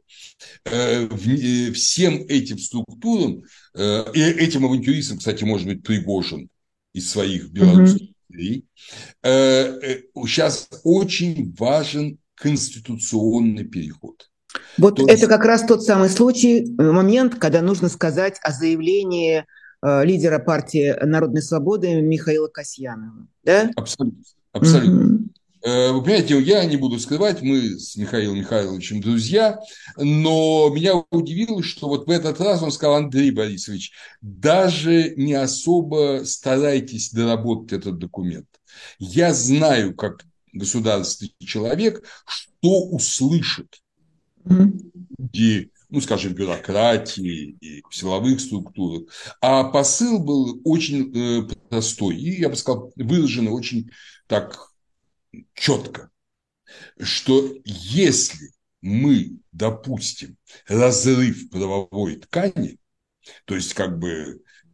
Всем этим структурам, и этим авантюристам, кстати, может быть Пригожин из своих белорусских Мгм. людей, сейчас очень важен конституционный переход. Вот То это есть, как раз тот самый случай, момент, когда нужно сказать о заявлении лидера партии Народной свободы Михаила Касьянова. Да? абсолютно, абсолютно. Мгм. Вы понимаете, я не буду скрывать, мы с Михаилом Михайловичем друзья, но меня удивило, что вот в этот раз он сказал: Андрей Борисович, даже не особо старайтесь доработать этот документ. Я знаю, как государственный человек, что услышат Мгм. люди, ну, скажем, бюрократии и в силовых структурах. А посыл был очень простой и, я бы сказал, выраженный очень так четко, что если мы допустим разрыв правовой ткани, то есть как бы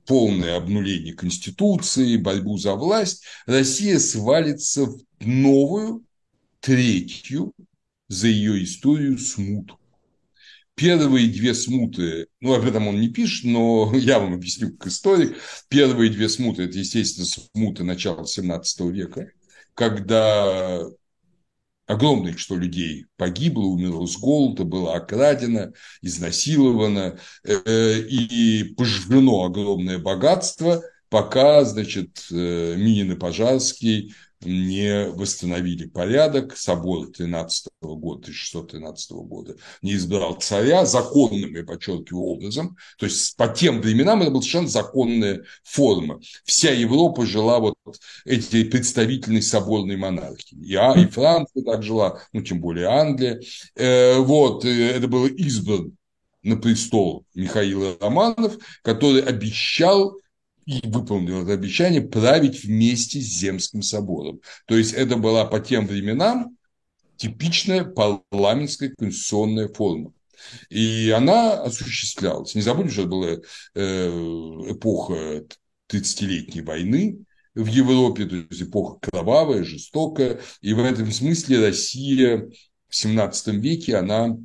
полное обнуление Конституции, борьбу за власть, Россия свалится в новую, третью за ее историю смуту. Первые две смуты, ну, об этом он не пишет, но я вам объясню как историк. Первые две смуты – это, естественно, смуты начала XVII века, когда огромное число людей погибло, умерло с голода, было окрадено, изнасиловано и пожжено огромное богатство, пока, значит, Минин и Пожарский не восстановили порядок, собор 1613 года не избрал царя законным, я подчеркиваю, образом. То есть по тем временам это была совершенно законная форма. Вся Европа жила вот этой представительной соборной монархии. И Франция так жила, ну, тем более Англия. Это было избран на престол Михаил Романов, который обещал и выполнил это обещание править вместе с Земским собором. То есть это была по тем временам типичная парламентская конституционная форма. И она осуществлялась. Не забудем, что это была эпоха 30-летней войны в Европе, то есть эпоха кровавая, жестокая. И в этом смысле Россия в XVII веке, она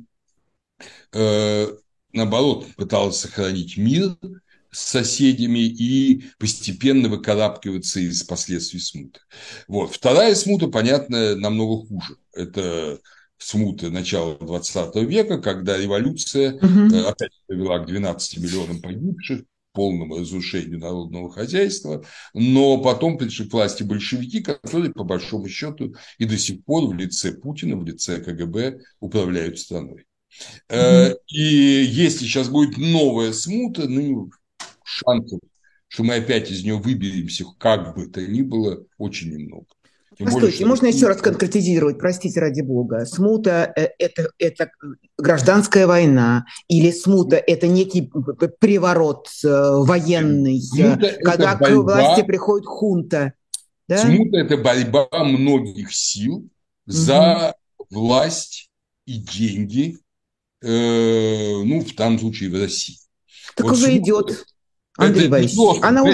наоборот пыталась сохранить мир с соседями и постепенно выкарабкиваться из последствий смуты. Вот. Вторая смута, понятно, намного хуже. Это смута начала 20 века, когда революция опять привела к 12 миллионам погибших, полному разрушению народного хозяйства, но потом пришли к власти большевики, которые, по большому счету, и до сих пор в лице Путина, в лице КГБ управляют страной. И если сейчас будет новая смута, ну, шансов, что мы опять из нее выберемся, как бы то ни было, очень немного. Тем более, Постойте, что можно еще раз конкретизировать, простите ради бога. Смута это гражданская война, или смута это некий переворот военный, смута когда к власти приходит хунта. Да? Смута – это борьба многих сил за власть и деньги, ну, в данном случае в России. Так вот уже смута, идет, Андрей Борисович. Она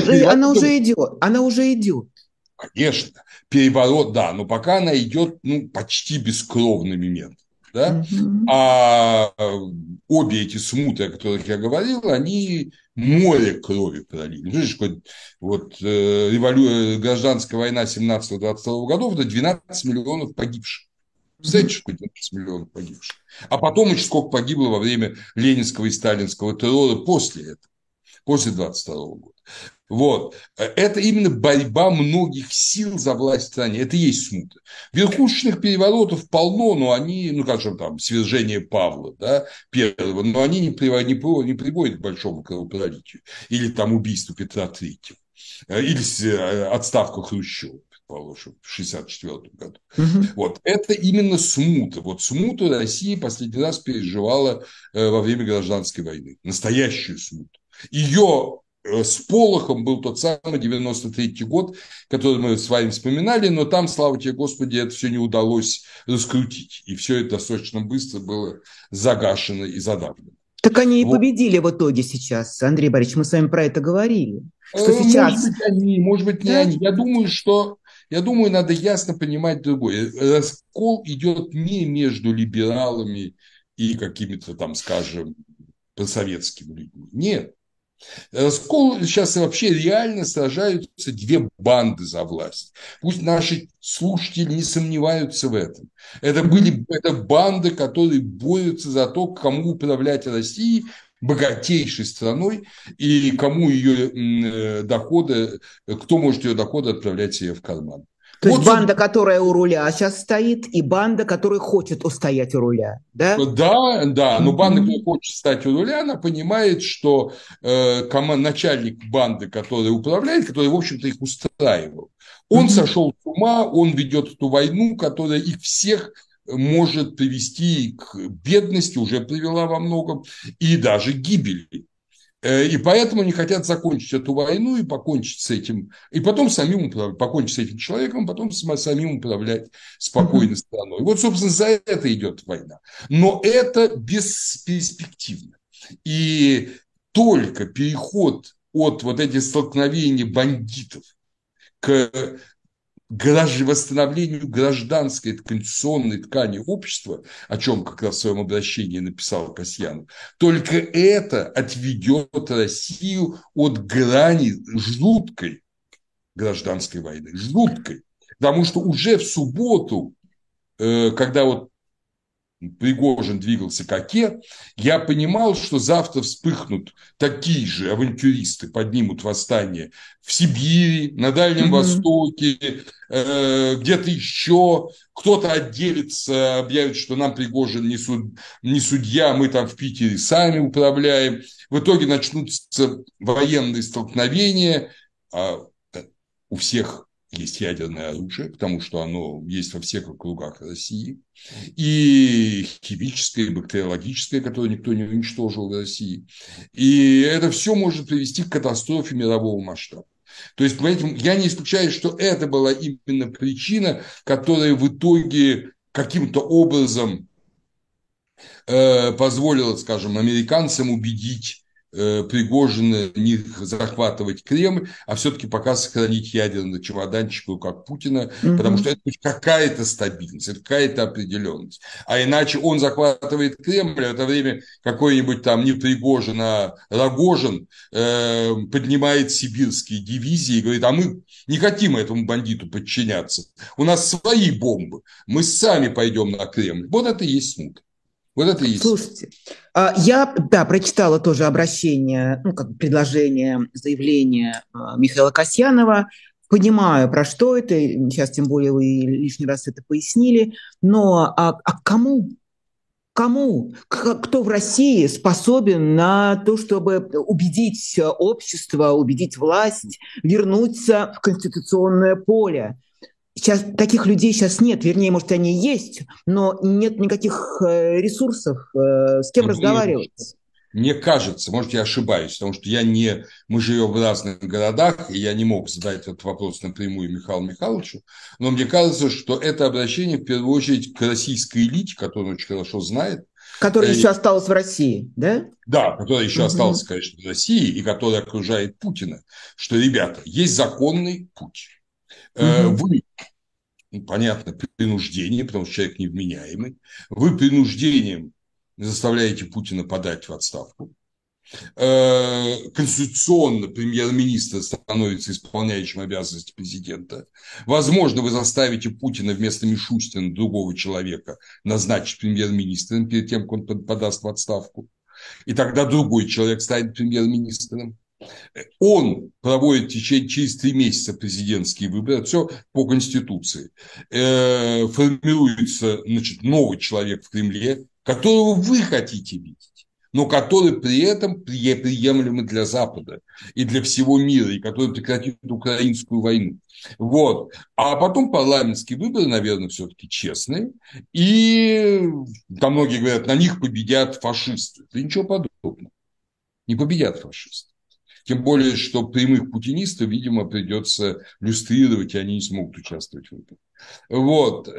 уже идет. Конечно, переворот, да, но пока она идет, ну, почти бескровными методами. Да? А обе эти смуты, о которых я говорил, они море крови пролили. Вот гражданская война 17-22 годов – это 12 миллионов погибших. Представляете, что такое 12 миллионов погибших? А потом еще сколько погибло во время ленинского и сталинского террора после этого, после 22 года. Вот. Это именно борьба многих сил за власть в стране. Это и есть смута. Верхушечных переворотов полно, но они, ну, как же там, свержение Павла, да, первого, но они не приводят к большому кровопролитию. Или там убийству Петра III. Или отставку Хрущева, предположим, в 1964 году. Вот. Это именно смута. Вот смуту Россия последний раз переживала во время гражданской войны. Настоящую смуту. Ее сполохом был тот самый 93-й год, который мы с вами вспоминали, но там, слава тебе, Господи, это все не удалось раскрутить. И все это достаточно быстро было загашено и задавлено. Так они и победили в итоге сейчас, Андрей Борисович, мы с вами про это говорили. Что сейчас... Может быть, не они. Я думаю, надо ясно понимать другое. Раскол идет не между либералами и какими-то там, скажем, просоветскими людьми. Нет. Раскол сейчас вообще реально сражаются две банды за власть. Пусть наши слушатели не сомневаются в этом. Это банды, которые борются за то, кому управлять Россией, богатейшей страной, и кому ее доходы, кто может ее доходы отправлять себе в карман. То есть банда, которая у руля сейчас стоит, и банда, которая хочет устоять у руля, да? Да, но банда, которая хочет стать у руля, она понимает, что начальник банды, который управляет, который, в общем-то, их устраивал, он сошел с ума, он ведет эту войну, которая их всех может привести к бедности, уже привела во многом, и даже к гибели. И поэтому они хотят закончить эту войну и покончить с этим, и потом покончить с этим человеком, потом самим управлять спокойно страной. Вот, собственно, за это идет война. Но это бесперспективно. И только переход от вот этих столкновений бандитов к восстановлению гражданской конституционной ткани общества, о чем как раз в своем обращении написал Касьянов, только это отведет Россию от грани жуткой гражданской войны, жуткой. Потому что уже в субботу, когда вот Пригожин двигался к Оке, я понимал, что завтра вспыхнут такие же авантюристы, поднимут восстание в Сибири, на Дальнем Востоке, где-то еще. Кто-то отделится, объявит, что нам Пригожин не судья, мы там в Питере сами управляем. В итоге начнутся военные столкновения. У всех есть ядерное оружие, потому что оно есть во всех округах России. И химическое, и бактериологическое, которое никто не уничтожил в России. И это все может привести к катастрофе мирового масштаба. То есть, понимаете, я не исключаю, что это была именно причина, которая в итоге каким-то образом позволила, скажем, американцам убедить Пригожина не захватывать Кремль, а все-таки пока сохранить ядерный чемоданчик в руках Путина, потому что это какая-то стабильность, это какая-то определенность. А иначе он захватывает Кремль, а в это время какой-нибудь там не Пригожин, а Рогожин поднимает сибирские дивизии и говорит, а мы не хотим этому бандиту подчиняться, у нас свои бомбы, мы сами пойдем на Кремль. Вот это и есть смута. Вот это и есть. Слушайте, я, да, прочитала тоже обращение, ну, как предложение, заявление Михаила Касьянова. Понимаю, про что это, сейчас тем более вы лишний раз это пояснили, но кому? Кому? Кто в России способен на то, чтобы убедить общество, убедить власть вернуться в конституционное поле? Сейчас таких людей сейчас нет, вернее, может, они есть, но нет никаких ресурсов, с кем разговаривать. Мне кажется, может, я ошибаюсь, потому что мы живем в разных городах, и я не мог задать этот вопрос напрямую Михаилу Михайловичу, но мне кажется, что это обращение в первую очередь к российской элите, которую он очень хорошо знает. Которая еще осталась в России, да? Да, которая еще осталась, конечно, в России, и которая окружает Путина, что, ребята, есть законный путь. Вы, понятно, принуждение, потому что человек невменяемый, вы принуждением заставляете Путина подать в отставку. Конституционно премьер-министр становится исполняющим обязанности президента. Возможно, вы заставите Путина вместо Мишустина другого человека назначить премьер-министром перед тем, как он подаст в отставку. И тогда другой человек станет премьер-министром. Он проводит через 3 месяца президентские выборы, все по Конституции. Формируется, значит, новый человек в Кремле, которого вы хотите видеть, но который при этом приемлемый для Запада и для всего мира, и который прекратит украинскую войну. Вот. А потом парламентские выборы, наверное, все-таки честные, и там многие говорят, на них победят фашисты. Да ничего подобного. Не победят фашисты. Тем более, что прямых путинистов, видимо, придется люстрировать, и они не смогут участвовать в выборах. Вот.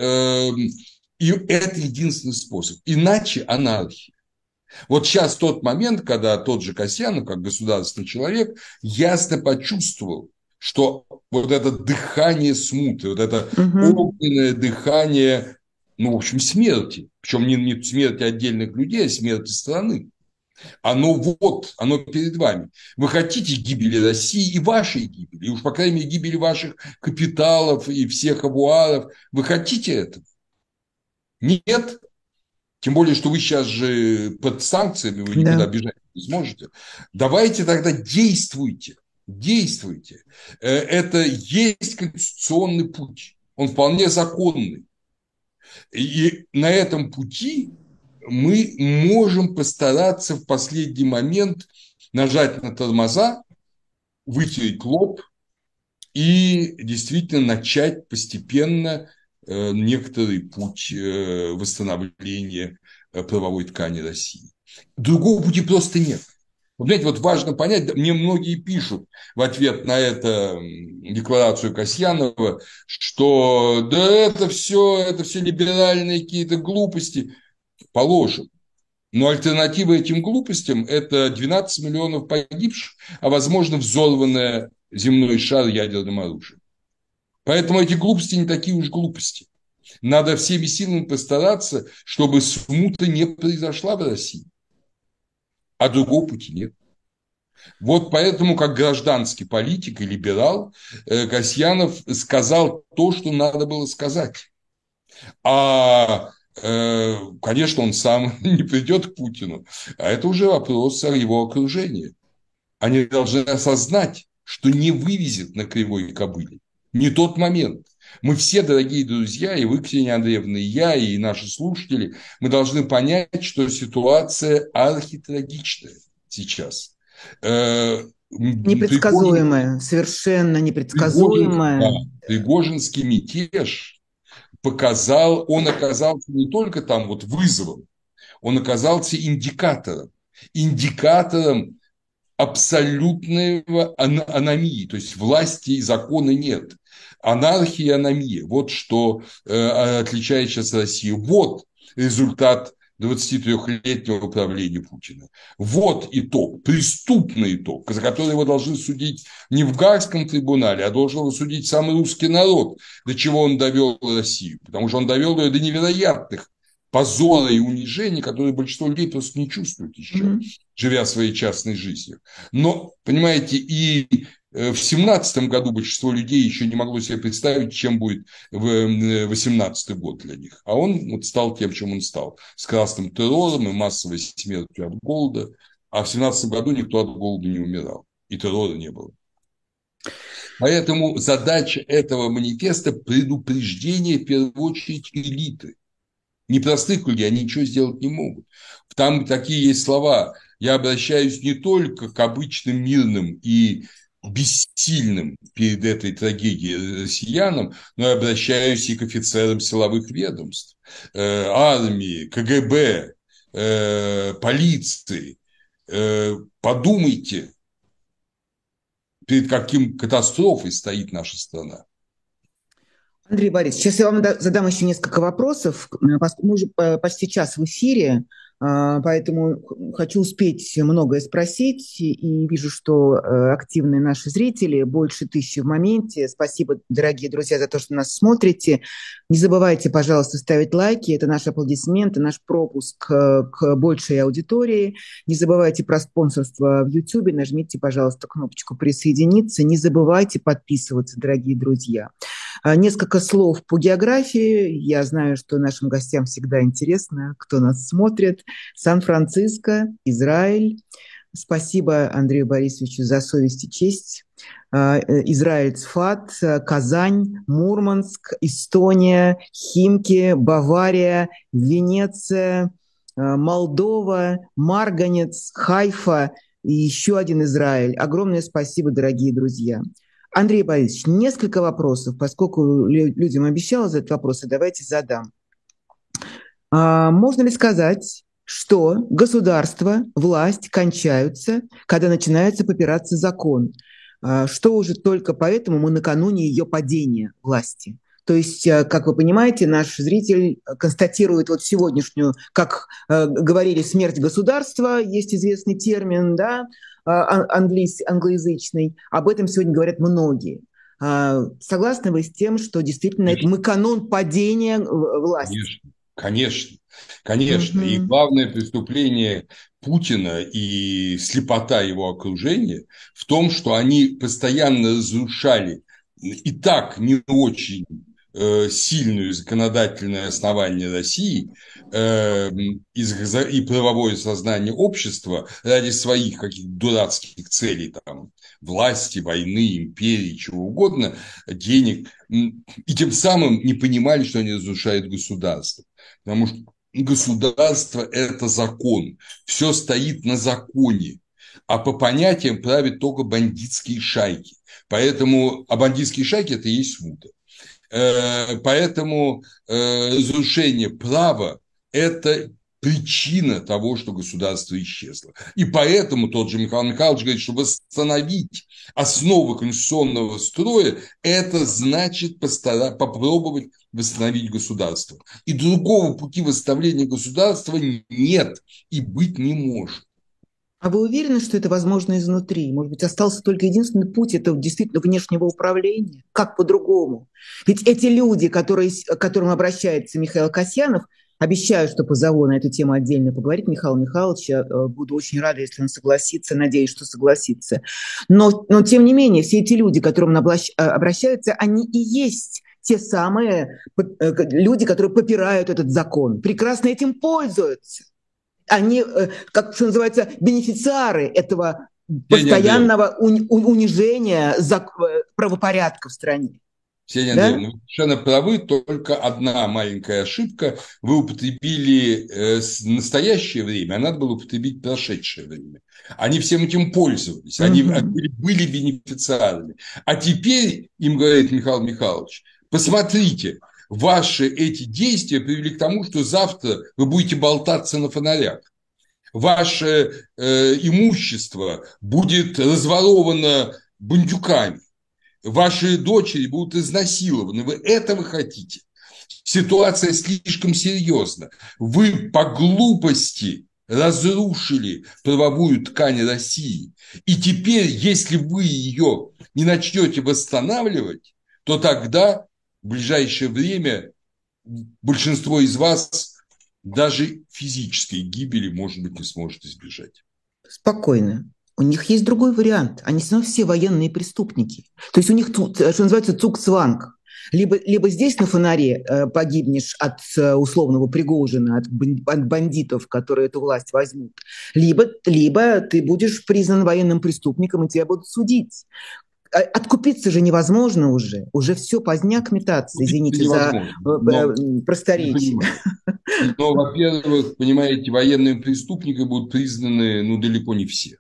И это единственный способ. Иначе анархия. Вот сейчас тот момент, когда тот же Касьянов, как государственный человек, ясно почувствовал, что вот это дыхание смуты, вот это огненное дыхание, ну, в общем, смерти, причем не смерти отдельных людей, а смерти страны. Оно перед вами. Вы хотите гибели России и вашей гибели, и уж, по крайней мере, гибели ваших капиталов и всех авуаров. Вы хотите этого? Нет. Тем более, что вы сейчас же под санкциями, вы никуда бежать не сможете. Давайте тогда действуйте. Действуйте. Это есть конституционный путь. Он вполне законный. И на этом пути мы можем постараться в последний момент нажать на тормоза, вытереть лоб и действительно начать постепенно некоторый путь восстановления правовой ткани России. Другого пути просто нет. Вы знаете, вот важно понять, мне многие пишут в ответ на это декларацию Касьянова, что да это все либеральные какие-то глупости. Положим. Но альтернатива этим глупостям – это 12 миллионов погибших, а, возможно, взорванный земной шар ядерным оружием. Поэтому эти глупости не такие уж глупости. Надо всеми силами постараться, чтобы смута не произошла в России. А другого пути нет. Вот поэтому, как гражданский политик и либерал, Касьянов сказал то, что надо было сказать. А, конечно, он сам не придет к Путину, а это уже вопрос о его окружении. Они должны осознать, что не вывезет на кривой кобыле. Не тот момент. Мы все, дорогие друзья, и вы, Ксения Андреевна, и я, и наши слушатели, мы должны понять, что ситуация архитрагичная сейчас. Непредсказуемая, совершенно непредсказуемая. Пригожинский мятеж он оказался не только там вот вызовом, он оказался индикатором абсолютной аномии, то есть власти и закона нет. Анархия и аномия. Вот что отличает сейчас Россию. Вот результат 23-летнего правления Путина. Вот итог, преступный итог, за который его должны судить не в Гаагском трибунале, а должен его судить сам русский народ, до чего он довел Россию. Потому что он довел ее до невероятных позора и унижения, которые большинство людей просто не чувствуют еще, живя своей частной жизнью. Но, понимаете, и в 2017 году большинство людей еще не могло себе представить, чем будет 2018 год для них. А он вот стал тем, чем он стал. С красным террором и массовой смертью от голода. А в 2017 году никто от голода не умирал. И террора не было. Поэтому задача этого манифеста – предупреждение, в первую очередь, элиты. Непростых людей, они ничего сделать не могут. Там такие есть слова. Я обращаюсь не только к обычным мирным и бессильным перед этой трагедией россиянам, но и обращаюсь и к офицерам силовых ведомств, армии, КГБ, полиции. Подумайте, перед каким катастрофой стоит наша страна. Андрей Борисович, сейчас я вам задам еще несколько вопросов. Мы уже почти час в эфире, поэтому хочу успеть многое спросить. И вижу, что активные наши зрители, больше 1000 в моменте. Спасибо, дорогие друзья, за то, что нас смотрите. Не забывайте, пожалуйста, ставить лайки. Это наши аплодисменты, наш пропуск к большей аудитории. Не забывайте про спонсорство в YouTube. Нажмите, пожалуйста, кнопочку «Присоединиться». Не забывайте подписываться, дорогие друзья. Несколько слов по географии. Я знаю, что нашим гостям всегда интересно, кто нас смотрит. Сан-Франциско, Израиль. Спасибо Андрею Борисовичу за совесть и честь. Израиль, Цфат, Казань, Мурманск, Эстония, Химки, Бавария, Венеция, Молдова, Марганец, Хайфа и еще один Израиль. Огромное спасибо, дорогие друзья. Андрей Борисович, несколько вопросов, поскольку людям обещала задать вопросы, давайте задам. Можно ли сказать, что государство, власть кончаются, когда начинается попираться закон? Что уже только поэтому мы накануне ее падения власти? То есть, как вы понимаете, наш зритель констатирует вот сегодняшнюю, как говорили, смерть государства, есть известный термин, да, англоязычный. Об этом сегодня говорят многие. Согласны вы с тем, что действительно это мы канун падения власти? Конечно, конечно. И главное преступление Путина и слепота его окружения в том, что они постоянно разрушали и так не очень сильное законодательное основание России и правовое сознание общества ради своих каких-то дурацких целей, там, власти, войны, империи, чего угодно, денег, и тем самым не понимали, что они разрушают государство. Потому что государство – это закон, все стоит на законе, а по понятиям правят только бандитские шайки. Поэтому, а бандитские шайки – это и есть смута. Поэтому разрушение права – это причина того, что государство исчезло. И поэтому тот же Михаил Михайлович говорит, что восстановить основы конституционного строя – это значит попробовать восстановить государство. И другого пути восстановления государства нет и быть не может. А вы уверены, что это возможно изнутри? Может быть, остался только единственный путь – это действительно внешнего управления? Как по-другому? Ведь эти люди, к которым обращается Михаил Касьянов, обещаю, что позову на эту тему отдельно поговорить Михаила Михайловича. Буду очень рада, если он согласится, надеюсь, что согласится. Но тем не менее, все эти люди, к которым он обращаются, они и есть те самые люди, которые попирают этот закон, прекрасно этим пользуются. Они, как что называется, бенефициары этого постоянного унижения правопорядка в стране. Ксения Да? Андреевна, вы совершенно правы, только одна маленькая ошибка. Вы употребили настоящее время, а надо было употребить прошедшее время. Они всем этим пользовались, они были бенефициарами. А теперь им говорит Михаил Михайлович, посмотрите, ваши эти действия привели к тому, что завтра вы будете болтаться на фонарях. Ваше имущество будет разворовано бандюками. Ваши дочери будут изнасилованы. Вы этого хотите? Ситуация слишком серьезна. Вы по глупости разрушили правовую ткань России. И теперь, если вы ее не начнете восстанавливать, то тогда в ближайшее время большинство из вас даже физической гибели, может быть, не сможет избежать. Спокойно. У них есть другой вариант. Они все равно все военные преступники. То есть у них тут, что называется, цугцванг. Либо здесь на фонаре погибнешь от условного Пригожина, от бандитов, которые эту власть возьмут, либо ты будешь признан военным преступником, и тебя будут судить. Откупиться же невозможно уже. Уже все, поздняк метаться. Извините за просторечие. Но, во-первых, понимаете, военными преступниками будут признаны, далеко не все.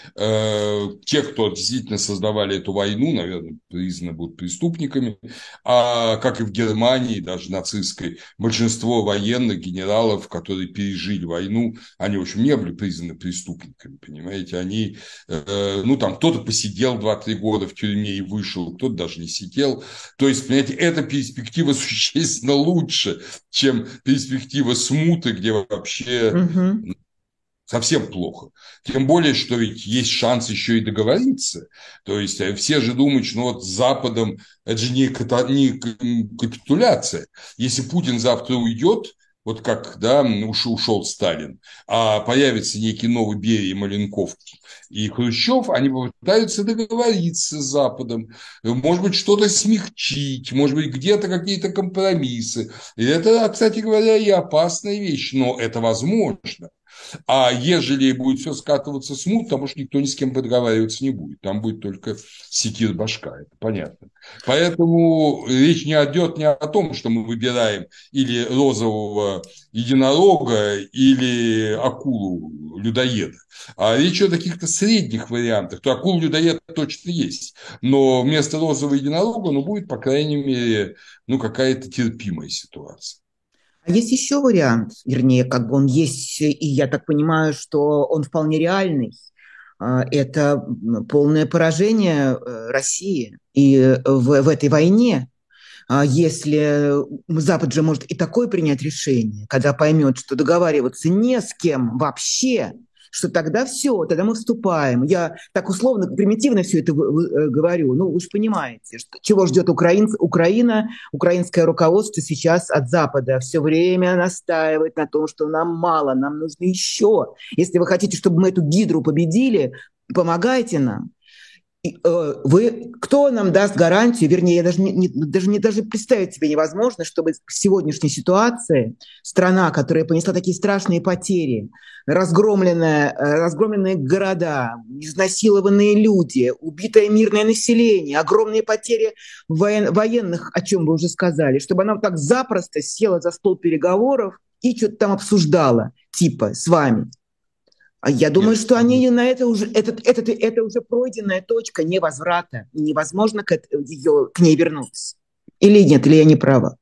Те, кто действительно создавали эту войну, наверное, признаны будут преступниками, а как и в Германии, даже нацистской, большинство военных генералов, которые пережили войну, они, в общем, не были признаны преступниками, понимаете, они, там кто-то посидел 2-3 года в тюрьме и вышел, кто-то даже не сидел, то есть, понимаете, эта перспектива существенно лучше, чем перспектива смуты, где вообще... Совсем плохо. Тем более, что ведь есть шанс еще и договориться. То есть все же думают, что с Западом это же не капитуляция. Если Путин завтра уйдет, вот как ушел Сталин, а появится некий новый Берия, Маленков и Хрущев, они попытаются договориться с Западом, может быть, что-то смягчить, может быть, где-то какие-то компромиссы. И это, кстати говоря, и опасная вещь, но это возможно. А ежели будет все скатываться смут, потому что никто ни с кем договариваться не будет. Там будет только секир башка, это понятно. Поэтому речь не идет не о том, что мы выбираем или розового единорога, или акулу-людоеда. А речь идет о каких-то средних вариантах. То акул-людоед точно есть. Но вместо розового единорога, будет, по крайней мере, какая-то терпимая ситуация. А есть еще вариант, вернее, он есть, и я так понимаю, что он вполне реальный. Это полное поражение России и в этой войне. Если Запад же может и такое принять решение, когда поймет, что договариваться не с кем вообще, что тогда все, тогда мы вступаем. Я так условно, примитивно все это говорю. Вы же понимаете, чего ждет Украина, украинское руководство сейчас от Запада. Все время настаивает на том, что нам мало, нам нужно еще. Если вы хотите, чтобы мы эту гидру победили, помогайте нам. Кто нам даст гарантию, вернее, я даже представить себе невозможно, чтобы в сегодняшней ситуации страна, которая понесла такие страшные потери, разгромленные города, изнасилованные люди, убитое мирное население, огромные потери военных, о чем вы уже сказали, чтобы она вот так запросто села за стол переговоров и что-то там обсуждала, типа с вами. Я думаю, что они на это уже, это уже пройденная точка невозврата. Невозможно к ней вернуться. Или нет, или я не права.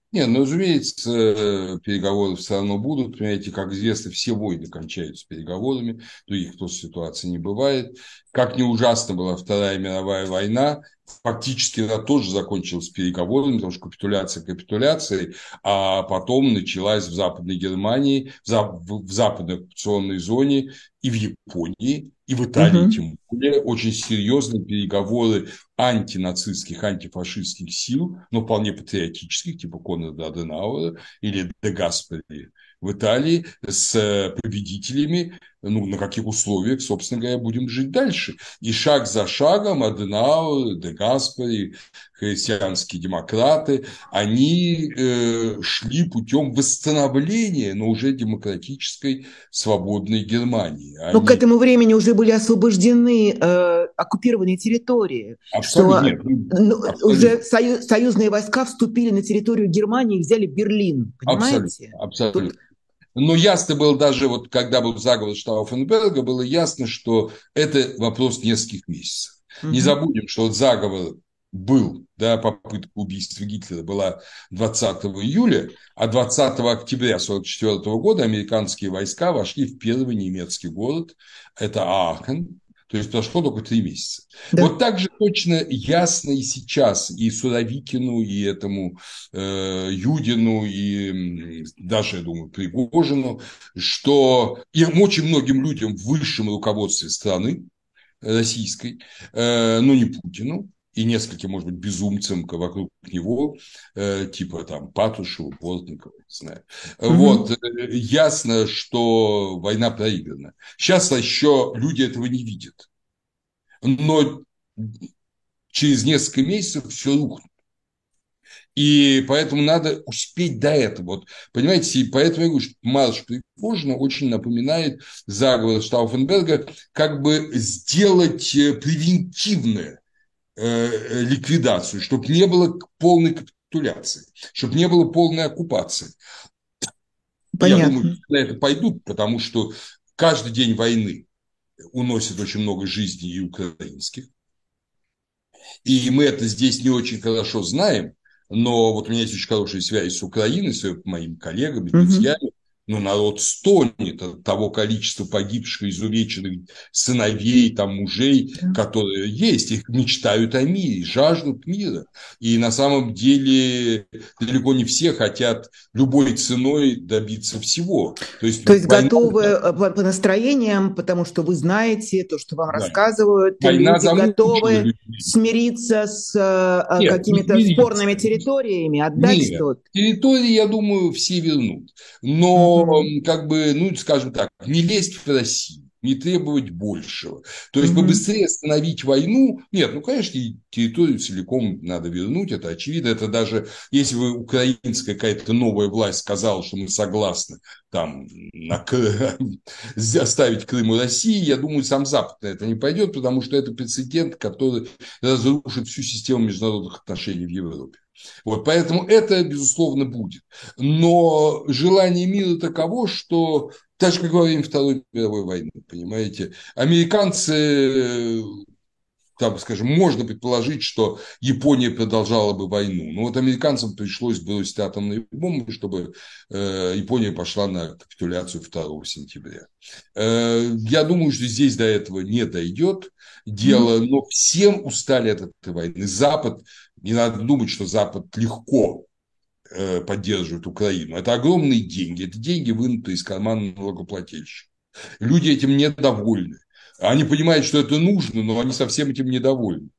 Не, ну, разумеется, переговоры все равно будут. Понимаете, как известно, все войны кончаются переговорами. Других тоже ситуации не бывает. Как ни ужасно была Вторая мировая война, фактически она тоже закончилась переговорами, потому что капитуляция капитуляцией, а потом началась в Западной Германии, в западной оккупационной зоне и в Японии, и в Италии, Мгм. тем более, очень серьезные переговоры антинацистских, антифашистских сил, но вполне патриотических, типа Конрада Аденауэра или Де Гаспери в Италии с победителями, ну, на каких условиях, собственно говоря, будем жить дальше. И шаг за шагом Аденауэр, Де Гаспери, христианские демократы, они шли путем восстановления, но уже демократической, свободной Германии. Но к Они этому времени уже были освобождены оккупированные территории, абсолютно, что нет, ну, уже абсолютно. союзные войска вступили на территорию Германии и взяли Берлин, Абсолютно, понимаете? Тут, абсолютно. Но ясно было даже, вот когда был заговор Штауфенберга, было ясно, что это вопрос нескольких месяцев. Не мгм. забудем, что вот заговор был, да, попытка убийства Гитлера была 20 июля, а 20 октября 1944 года американские войска вошли в первый немецкий город, это Аахен, то есть прошло только 3 месяца. Да. Вот так же точно ясно и сейчас и Суровикину, и этому Юдину, и даже, я думаю, Пригожину, что и очень многим людям в высшем руководстве страны российской, но не Путину, и нескольким, может быть, безумцам вокруг него, типа там Патрушева, Бортникова, не знаю. Вот, Мгм. ясно, что война проиграна. Сейчас еще люди этого не видят. Но через несколько месяцев все рухнет. И поэтому надо успеть до этого. Вот, понимаете, и поэтому я говорю, что марш Пригожина очень напоминает заговор Штауфенберга, как бы сделать превентивную ликвидацию, чтобы не было полной капитуляции, чтобы не было полной оккупации. И я думаю, Понятно. что на это пойдут, потому что каждый день войны уносит очень много жизней и украинских. И мы это здесь не очень хорошо знаем, но вот у меня есть очень хорошая связь с Украиной, с моими коллегами, Мгм. друзьями, но народ стонет от того количества погибших, изувеченных сыновей, там, мужей, Да. которые есть. Их мечтают о мире, жаждут мира. И на самом деле далеко не все хотят любой ценой добиться всего. То есть То есть война, готовы по настроениям, потому что вы знаете то, что вам да, рассказывают, и война люди замучила готовы людей. смириться с Нет, не какими-то смириться. спорными территориями, отдать Нет, что-то. территории, я думаю, все вернут. Но, Мгм. как бы, ну, скажем так, не лезть в Россию, не требовать большего. То есть, Мгм. побыстрее остановить войну. Нет, ну, конечно, и территорию целиком надо вернуть, это очевидно. Это даже, если бы украинская какая-то новая власть сказала, что мы согласны там оставить Крым у России, я думаю, сам Запад на это не пойдет, потому что это прецедент, который разрушит всю систему международных отношений в Европе. Вот, поэтому это, безусловно, будет. Но желание мира таково, что, так же, как во время Второй мировой войны, понимаете, американцы, там, скажем, можно предположить, что Япония продолжала бы войну. Но вот американцам пришлось бросить атомные бомбы, чтобы Япония пошла на капитуляцию 2 сентября. Я думаю, что здесь до этого не дойдет Мгм. дело, но всем устали от этой войны. Запад, не надо думать, что Запад легко поддерживает Украину. Это огромные деньги. Это деньги, вынутые из кармана налогоплательщиков. Люди этим недовольны. Они понимают, что это нужно, но они совсем этим недовольны.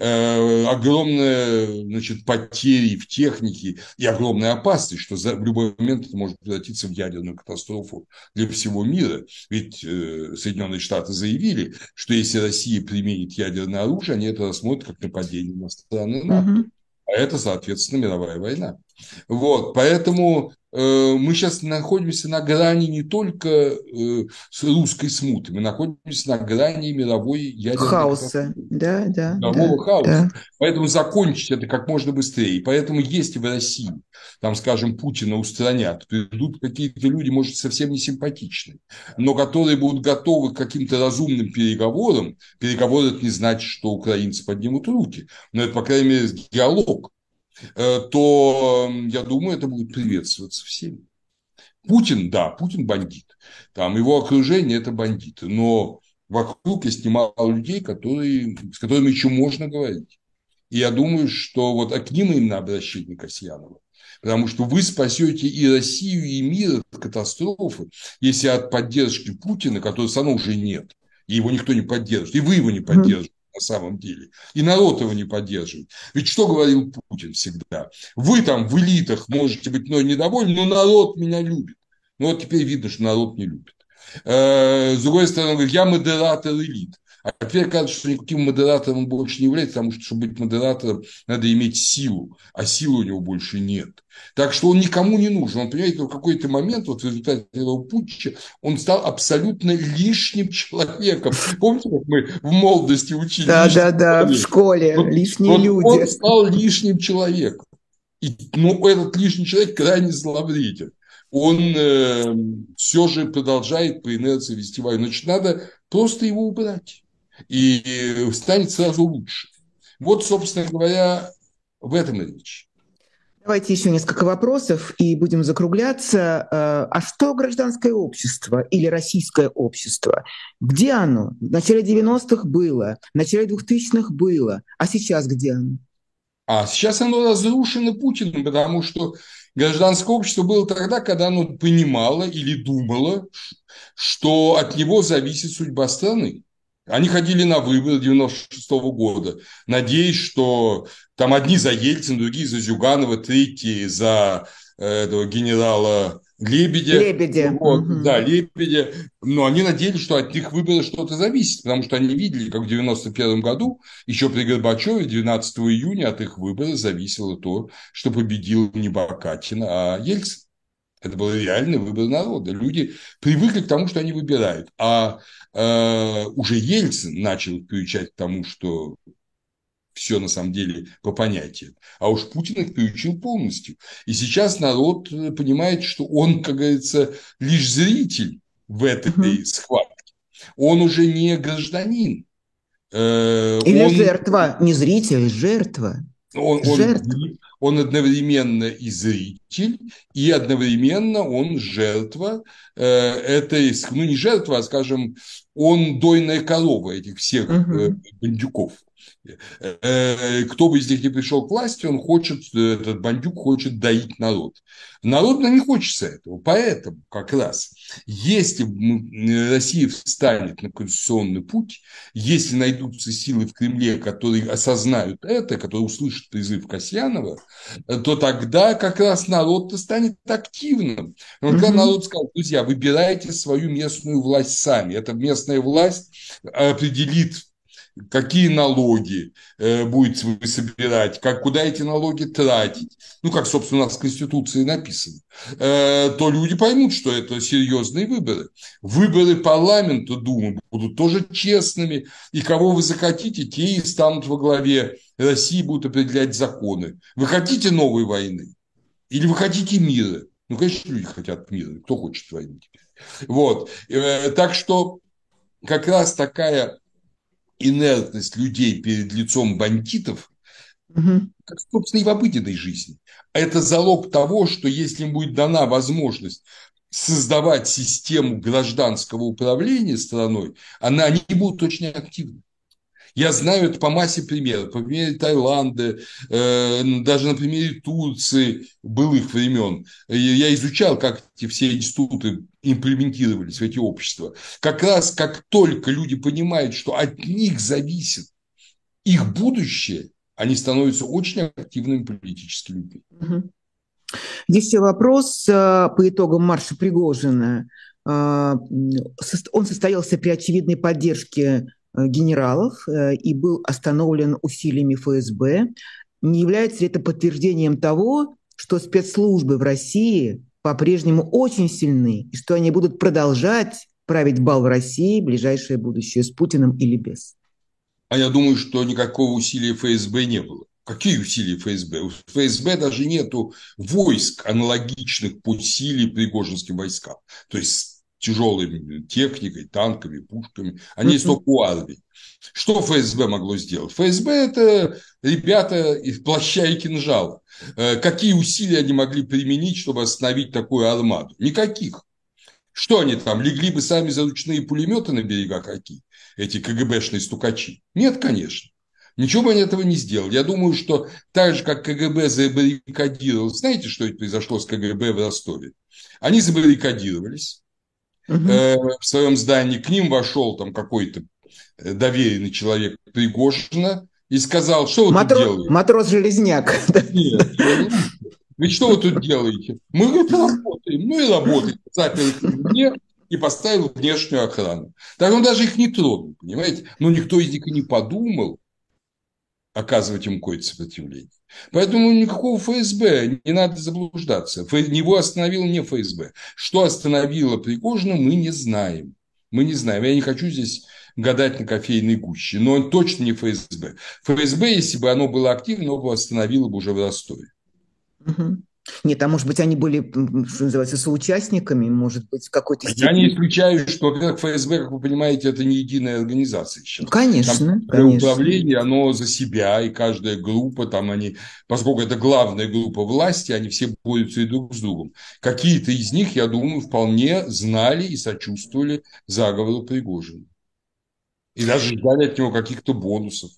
Огромные, значит, потери в технике и огромная опасность, что в любой момент это может превратиться в ядерную катастрофу для всего мира. Ведь Соединенные Штаты заявили, что если Россия применит ядерное оружие, они это рассмотрят как нападение на страны НАТО. Мгм. А это, соответственно, мировая война. Вот, поэтому мы сейчас находимся на грани не только с русской смуты, мы находимся на грани мировой ядерной Хаоса. катастрофы, Да, да, мирового да, хаоса. да. Поэтому закончить это как можно быстрее. И поэтому, если в России, там, скажем, Путина устранят, придут какие-то люди, может, совсем не симпатичные, но которые будут готовы к каким-то разумным переговорам. Переговоры – это не значит, что украинцы поднимут руки, но это, по крайней мере, диалог. то, я думаю, это будет приветствоваться всеми. Путин, да, Путин бандит. Там его окружение – это бандиты. Но вокруг есть немало людей, с которыми еще можно говорить. И я думаю, что вот к ним именно обращение Касьянова. Потому что вы спасете и Россию, и мир от катастрофы, если от поддержки Путина, которой все равно уже нет, и его никто не поддержит, и вы его не поддержите на самом деле, и народ его не поддерживает. Ведь что говорил Путин всегда? Вы там в элитах можете быть мной недовольны, но народ меня любит. Ну вот теперь видно, что народ не любит. С другой стороны, он говорит, я модератор элит. А теперь кажется, что никаким модератором он больше не является, потому что, чтобы быть модератором, надо иметь силу, а силы у него больше нет. Так что он никому не нужен. Он, понимаете, в какой-то момент, вот в результате этого путча, он стал абсолютно лишним человеком. Помните, как мы в молодости учили Да, лишний да, да, в человек? школе Вот, лишние вот он люди. стал лишним человеком. И, ну, этот лишний человек крайне зловреден. Он все же продолжает по инерции вести войну. Значит, надо просто его убрать. И станет сразу лучше. Вот, собственно говоря, в этом и речь. Давайте еще несколько вопросов и будем закругляться. А что гражданское общество или российское общество? Где оно? В начале 90-х было, в начале 2000-х было, а сейчас где оно? А сейчас оно разрушено Путиным, потому что гражданское общество было тогда, когда оно понимало или думало, что от него зависит судьба страны. Они ходили на выборы 96 года, надеясь, что там одни за Ельцина, другие за Зюганова, третьи за этого генерала Лебедя. Лебеди. Вот, да, Мгм. Лебедя. Но они надеялись, что от них выбора что-то зависит, потому что они видели, как в 91 году, еще при Горбачеве, 12 июня от их выбора зависело то, что победил не Бакатин, а Ельцин. Это был реальный выбор народа. Люди привыкли к тому, что они выбирают. А уже Ельцин начал их приучать к тому, что все на самом деле по понятиям. А уж Путин их приучил полностью. И сейчас народ понимает, что он, как говорится, лишь зритель в Мгм. этой схватке. Он уже не гражданин. Или Он жертва, не зритель, жертва. он, он, Жертва. он одновременно и зритель, и одновременно он жертва этой, ну не жертва, а, скажем, он дойная корова этих всех Мгм. бандюков. Кто бы из них не пришел к власти, он хочет, этот бандюк хочет доить народ. Народу не хочется этого. Поэтому как раз, если Россия встанет на конституционный путь, если найдутся силы в Кремле, которые осознают это, которые услышат призыв Касьянова, то тогда как раз народ-то станет активным. Но когда Мгм. народ скажет, друзья, выбирайте свою местную власть сами. Эта местная власть определит, какие налоги будете вы собирать, куда эти налоги тратить, ну, как, собственно, у нас в Конституции написано, то люди поймут, что это серьезные выборы. Выборы парламента, Думы будут тоже честными, и кого вы захотите, те и станут во главе России, будут определять законы. Вы хотите новой войны? Или вы хотите мира? Ну, конечно, люди хотят мира. Кто хочет войны теперь? Вот. Так что как раз такая инертность людей перед лицом бандитов, Мгм. как, собственно, и в обыденной жизни. Это залог того, что если им будет дана возможность создавать систему гражданского управления страной, они будут очень активны. Я знаю это по массе примеров, по примере Таиланда, даже на примере Турции былых времен. Я изучал, как эти все институты имплементировались в эти общества. Как раз как только люди понимают, что от них зависит их будущее, они становятся очень активными политическими людьми. Мгм. Еще вопрос по итогам марша Пригожина. Он состоялся при очевидной поддержке генералов и был остановлен усилиями ФСБ. Не является ли это подтверждением того, что спецслужбы в России по-прежнему очень сильны и что они будут продолжать править бал в России в ближайшее будущее с Путиным или без? А я думаю, что никакого усилия ФСБ не было. Какие усилия ФСБ? У ФСБ даже нету войск, аналогичных по силе пригожинским войскам. То есть тяжелой техникой, танками, пушками. Они есть Мгм. только у армии. Что ФСБ могло сделать? ФСБ – это ребята из плаща и кинжала. Какие усилия они могли применить, чтобы остановить такую армаду? Никаких. Что они там, легли бы сами за ручные пулеметы на берегах Оки, эти КГБшные стукачи? Нет, конечно. Ничего бы они этого не сделали. Я думаю, что так же, как КГБ забаррикадировалось, знаете, что это произошло с КГБ в Ростове? Они забаррикадировались, Мгм. в своем здании, к ним вошел там какой-то доверенный человек Пригожина и сказал, что вы тут делаете? Матрос-железняк. Нет, лучше. Ведь что вы тут делаете? Мы, говорит, работаем. Ну и работаем. Запер их вне и поставил внешнюю охрану. Так он даже их не тронул, понимаете? Но никто из них и не подумал оказывать им какое-то сопротивление. Поэтому никакого ФСБ, не надо заблуждаться. Его остановил не ФСБ. Что остановило Пригожина, мы не знаем. Мы не знаем. Я не хочу здесь гадать на кофейной гуще. Но он точно не ФСБ. ФСБ, если бы оно было активно, оно бы остановило бы уже в Ростове. Мгм. Нет, а может быть, они были, что называется, соучастниками, может быть, в какой-то Я не степени. исключаю, что, во-первых, ФСБ, как вы понимаете, это не единая организация сейчас. Там Конечно, каждое конечно. управление, оно за себя, и каждая группа, там они, поскольку это главная группа власти, они все борются и друг с другом. Какие-то из них, я думаю, вполне знали и сочувствовали заговору Пригожина. И даже ждали от него каких-то бонусов.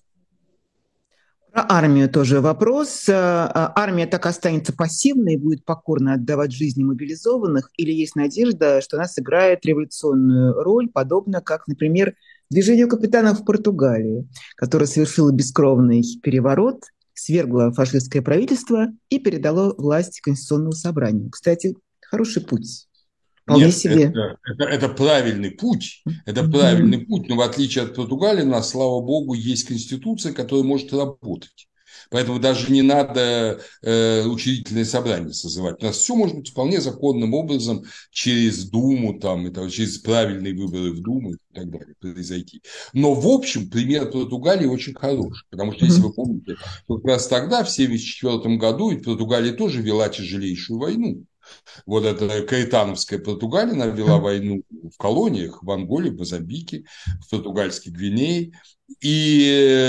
Про армию тоже вопрос. Армия так останется пассивной и будет покорно отдавать жизни мобилизованных, или есть надежда, что она сыграет революционную роль, подобно как, например, движению капитанов в Португалии, которое совершило бескровный переворот, свергло фашистское правительство и передало власть Конституционному собранию. Кстати, хороший путь. Вполне Нет, себе. это правильный путь. Это правильный Мгм. путь. Но в отличие от Португалии, у нас, слава богу, есть конституция, которая может работать. Поэтому даже не надо учредительное собрание созывать. У нас все может быть вполне законным образом через Думу, там, через правильные выборы в Думу и так далее произойти. Но в общем пример Португалии очень хороший. Потому что, если Мгм. вы помните, как раз тогда, в 1974 году, ведь Португалия тоже вела тяжелейшую войну. Вот эта Каэтановская Португалия, она вела войну в колониях, в Анголе, в Мозамбике, в Португальской Гвинее. И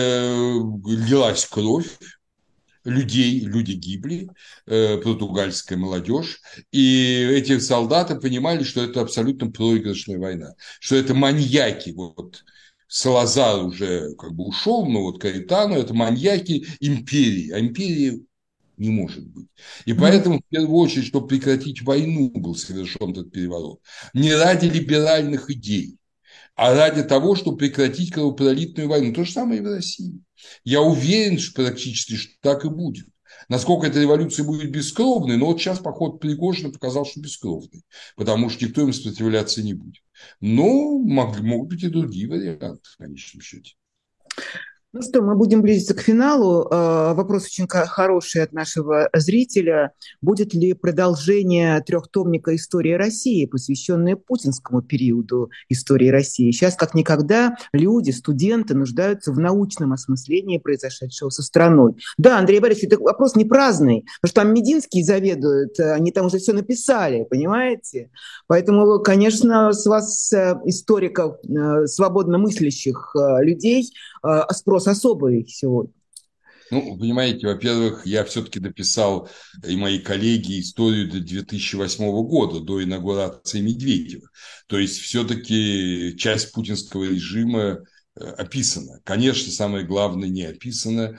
лилась кровь людей, люди гибли, португальская молодежь. И эти солдаты понимали, что это абсолютно проигрышная война, что это маньяки. Вот Салазар уже как бы ушел, но вот Каэтано – это маньяки империи. А империи не может быть. И Мгм. поэтому, в первую очередь, чтобы прекратить войну, был совершен этот переворот. Не ради либеральных идей, а ради того, чтобы прекратить кровопролитную войну. То же самое и в России. Я уверен, что практически что так и будет. Насколько эта революция будет бескровной, но вот сейчас поход Пригожина показал, что бескровный, потому что никто им сопротивляться не будет. Но могут быть и другие варианты, в конечном счете. Ну что, мы будем близиться к финалу. Вопрос очень хороший от нашего зрителя. Будет ли продолжение трехтомника «История России», посвященное путинскому периоду истории России? Сейчас, как никогда, люди, студенты нуждаются в научном осмыслении произошедшего со страной. Да, Андрей Борисович, это вопрос не праздный, потому что там Мединский заведует, они там уже все написали, понимаете? Поэтому, конечно, с вас, историков, свободно мыслящих людей, спрос особый сегодня. Ну, понимаете, во-первых, я все-таки дописал, и мои коллеги, историю до 2008 года, до инаугурации Медведева. То есть, все-таки часть путинского режима описана. Конечно, самое главное не описано.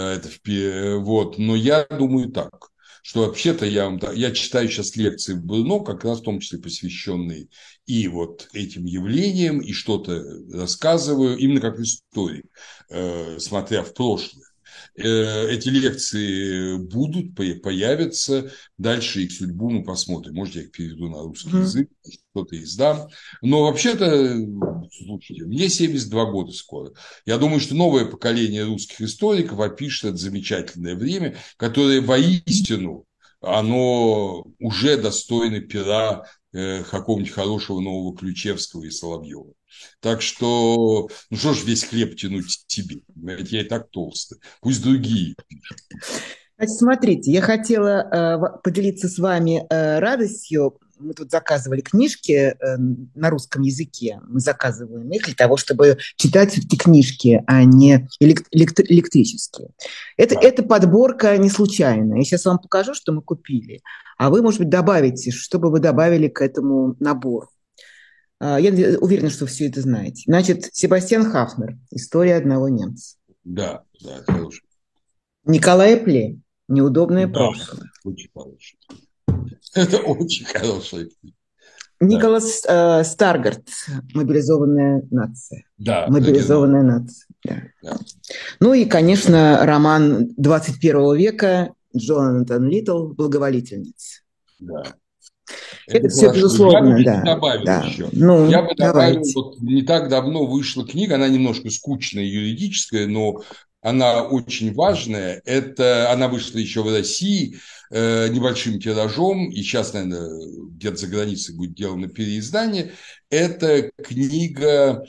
Вот. Но я думаю так, что вообще-то я читаю сейчас лекции в Брно, как раз в том числе посвященные и вот этим явлениям, и что-то рассказываю, именно как историк, смотря в прошлое. Эти лекции будут, появятся. Дальше их судьбу мы посмотрим. Может, я их переведу на русский Мгм. язык, что-то издам. Но вообще-то, слушайте, мне 72 года скоро. Я думаю, что новое поколение русских историков опишет это замечательное время, которое воистину оно уже достойно пера какого-нибудь хорошего нового Ключевского и Соловьева. Так что, ну что ж весь хлеб тянуть себе? Ведь я и так толстый. Пусть другие пишут. Значит, смотрите, я хотела поделиться с вами радостью. мы тут заказывали книжки на русском языке. Мы заказываем их для того, чтобы читать все-таки книжки, а не электрические. Это подборка не случайная. Я сейчас вам покажу, что мы купили. А вы, может быть, добавите, чтобы вы добавили к этому набору. Я уверена, что все это знаете. Значит, Себастьян Хафнер «История одного немца». Да, да, это хороший. Николай Пле «Неудобное Да, прошлое». очень хороший. Это очень хорошая книга. Николас Старгард «Мобилизованная нация». Да, «Мобилизованная нация». Да. Да. Ну и, конечно, роман 21 века Джонатан Литтл «Благоволительница». Да. Это все, безусловно, я бы да. добавил Да. еще. Ну, я бы добавил, давайте. вот не так давно вышла книга, она немножко скучная, юридическая, но она очень важная. Она вышла еще в России небольшим тиражом, и сейчас, наверное, где-то за границей будет делано переиздание. Это книга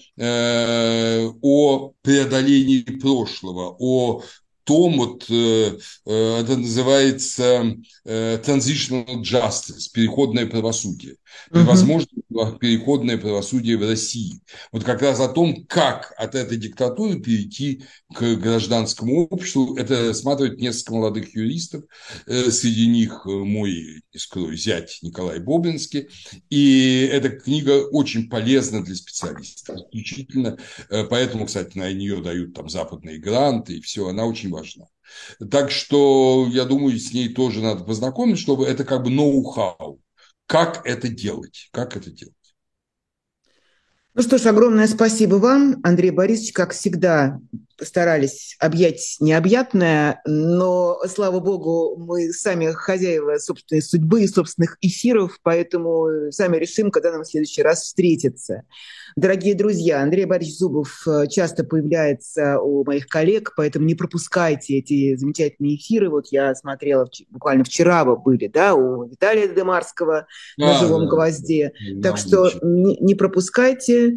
о преодолении прошлого, о том, это называется transitional justice, переходное правосудие, возможно, переходное правосудие в России. Вот как раз о том, как от этой диктатуры перейти к гражданскому обществу. Это рассматривают несколько молодых юристов, среди них мой, не скрою, зять Николай Боблинский. И эта книга очень полезна для специалистов, исключительно поэтому, кстати, на нее дают там западные гранты и все, она очень важна. Так что, я думаю, с ней тоже надо познакомиться, чтобы это как бы ноу-хау. Как это делать? Как это делать? Ну что ж, огромное спасибо вам, Андрей Борисович. Как всегда, постарались объять необъятное, но, слава богу, мы сами хозяева собственной судьбы и собственных эфиров, поэтому сами решим, когда нам в следующий раз встретиться. Дорогие друзья, Андрей Борисович Зубов часто появляется у моих коллег, поэтому не пропускайте эти замечательные эфиры. Вот я смотрела, буквально вчера вы были, да, у Виталия Демарского на «Живом гвозде». Так что не пропускайте.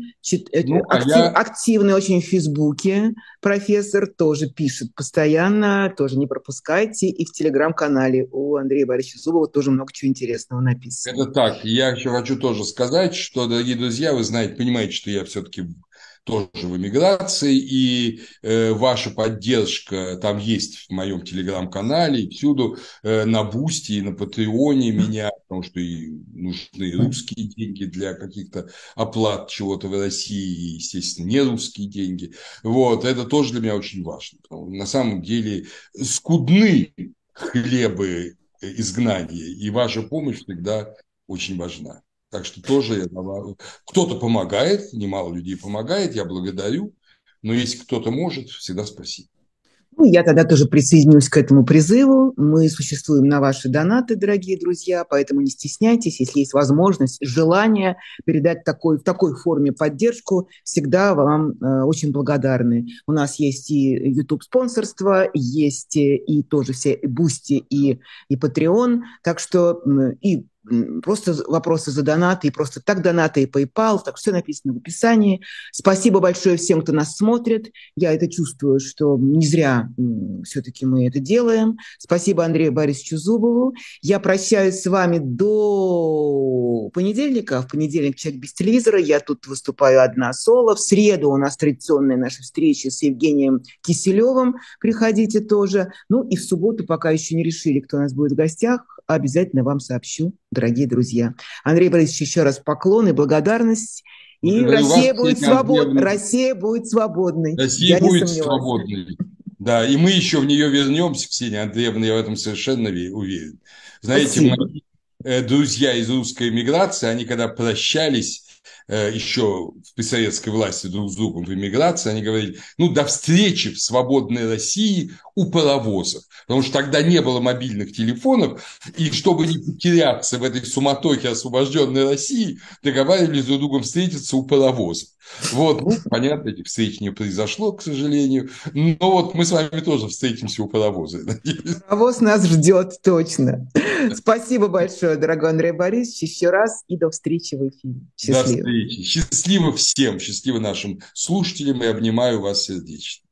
Активный очень в Фейсбуке профессор, тоже пишет постоянно, тоже не пропускайте. И в Телеграм-канале у Андрея Борисовича Зубова тоже много чего интересного написано. Это так. Я еще хочу тоже сказать, что, дорогие друзья, вы знаете, понимаете, что я все-таки тоже в эмиграции, и ваша поддержка там есть в моем телеграм-канале, и всюду на Бусти, и на Патреоне меня, потому что и нужны русские деньги для каких-то оплат чего-то в России, и, естественно, не русские деньги. Вот, это тоже для меня очень важно. На самом деле скудны хлебы изгнания, и ваша помощь всегда очень важна. Так что тоже кто-то помогает, немало людей помогает, я благодарю, но если кто-то может, всегда спасибо. Ну, я тогда тоже присоединюсь к этому призыву. Мы существуем на ваши донаты, дорогие друзья, поэтому не стесняйтесь, если есть возможность, желание передать в такой форме поддержку, всегда вам очень благодарны. У нас есть и YouTube-спонсорство, есть и тоже все Boosty и Patreon, так что и просто вопросы за донаты, и просто так донаты, и PayPal, так все написано в описании. Спасибо большое всем, кто нас смотрит. Я это чувствую, что не зря все-таки мы это делаем. Спасибо Андрею Борисовичу Зубову. Я прощаюсь с вами до понедельника. В понедельник «Человек без телевизора». Я тут выступаю одна соло. В среду у нас традиционная наша встреча с Евгением Киселевым. Приходите тоже. Ну и в субботу, пока еще не решили, кто у нас будет в гостях, обязательно вам сообщу, дорогие друзья. Андрей Борисович, еще раз поклон и благодарность. И Россия будет свободной. Россия будет свободной. Россия будет свободной. Да, и мы еще в нее вернемся, Ксения Андреевна, я в этом совершенно уверен. Знаете, мои друзья из русской эмиграции, они когда прощались еще при советской власти друг с другом в эмиграции, они говорили, до встречи в свободной России у паровозов. Потому что тогда не было мобильных телефонов, и чтобы не потеряться в этой суматохе освобожденной России, договаривались друг с другом встретиться у паровозов. Вот, понятно, этих встреч не произошло, к сожалению, но вот мы с вами тоже встретимся у паровоза. Паровоз нас ждет, точно. Спасибо большое, дорогой Андрей Борисович, еще раз, и до встречи в эфире. Счастливо. До встречи. Счастливо всем, счастливо нашим слушателям, и обнимаю вас сердечно.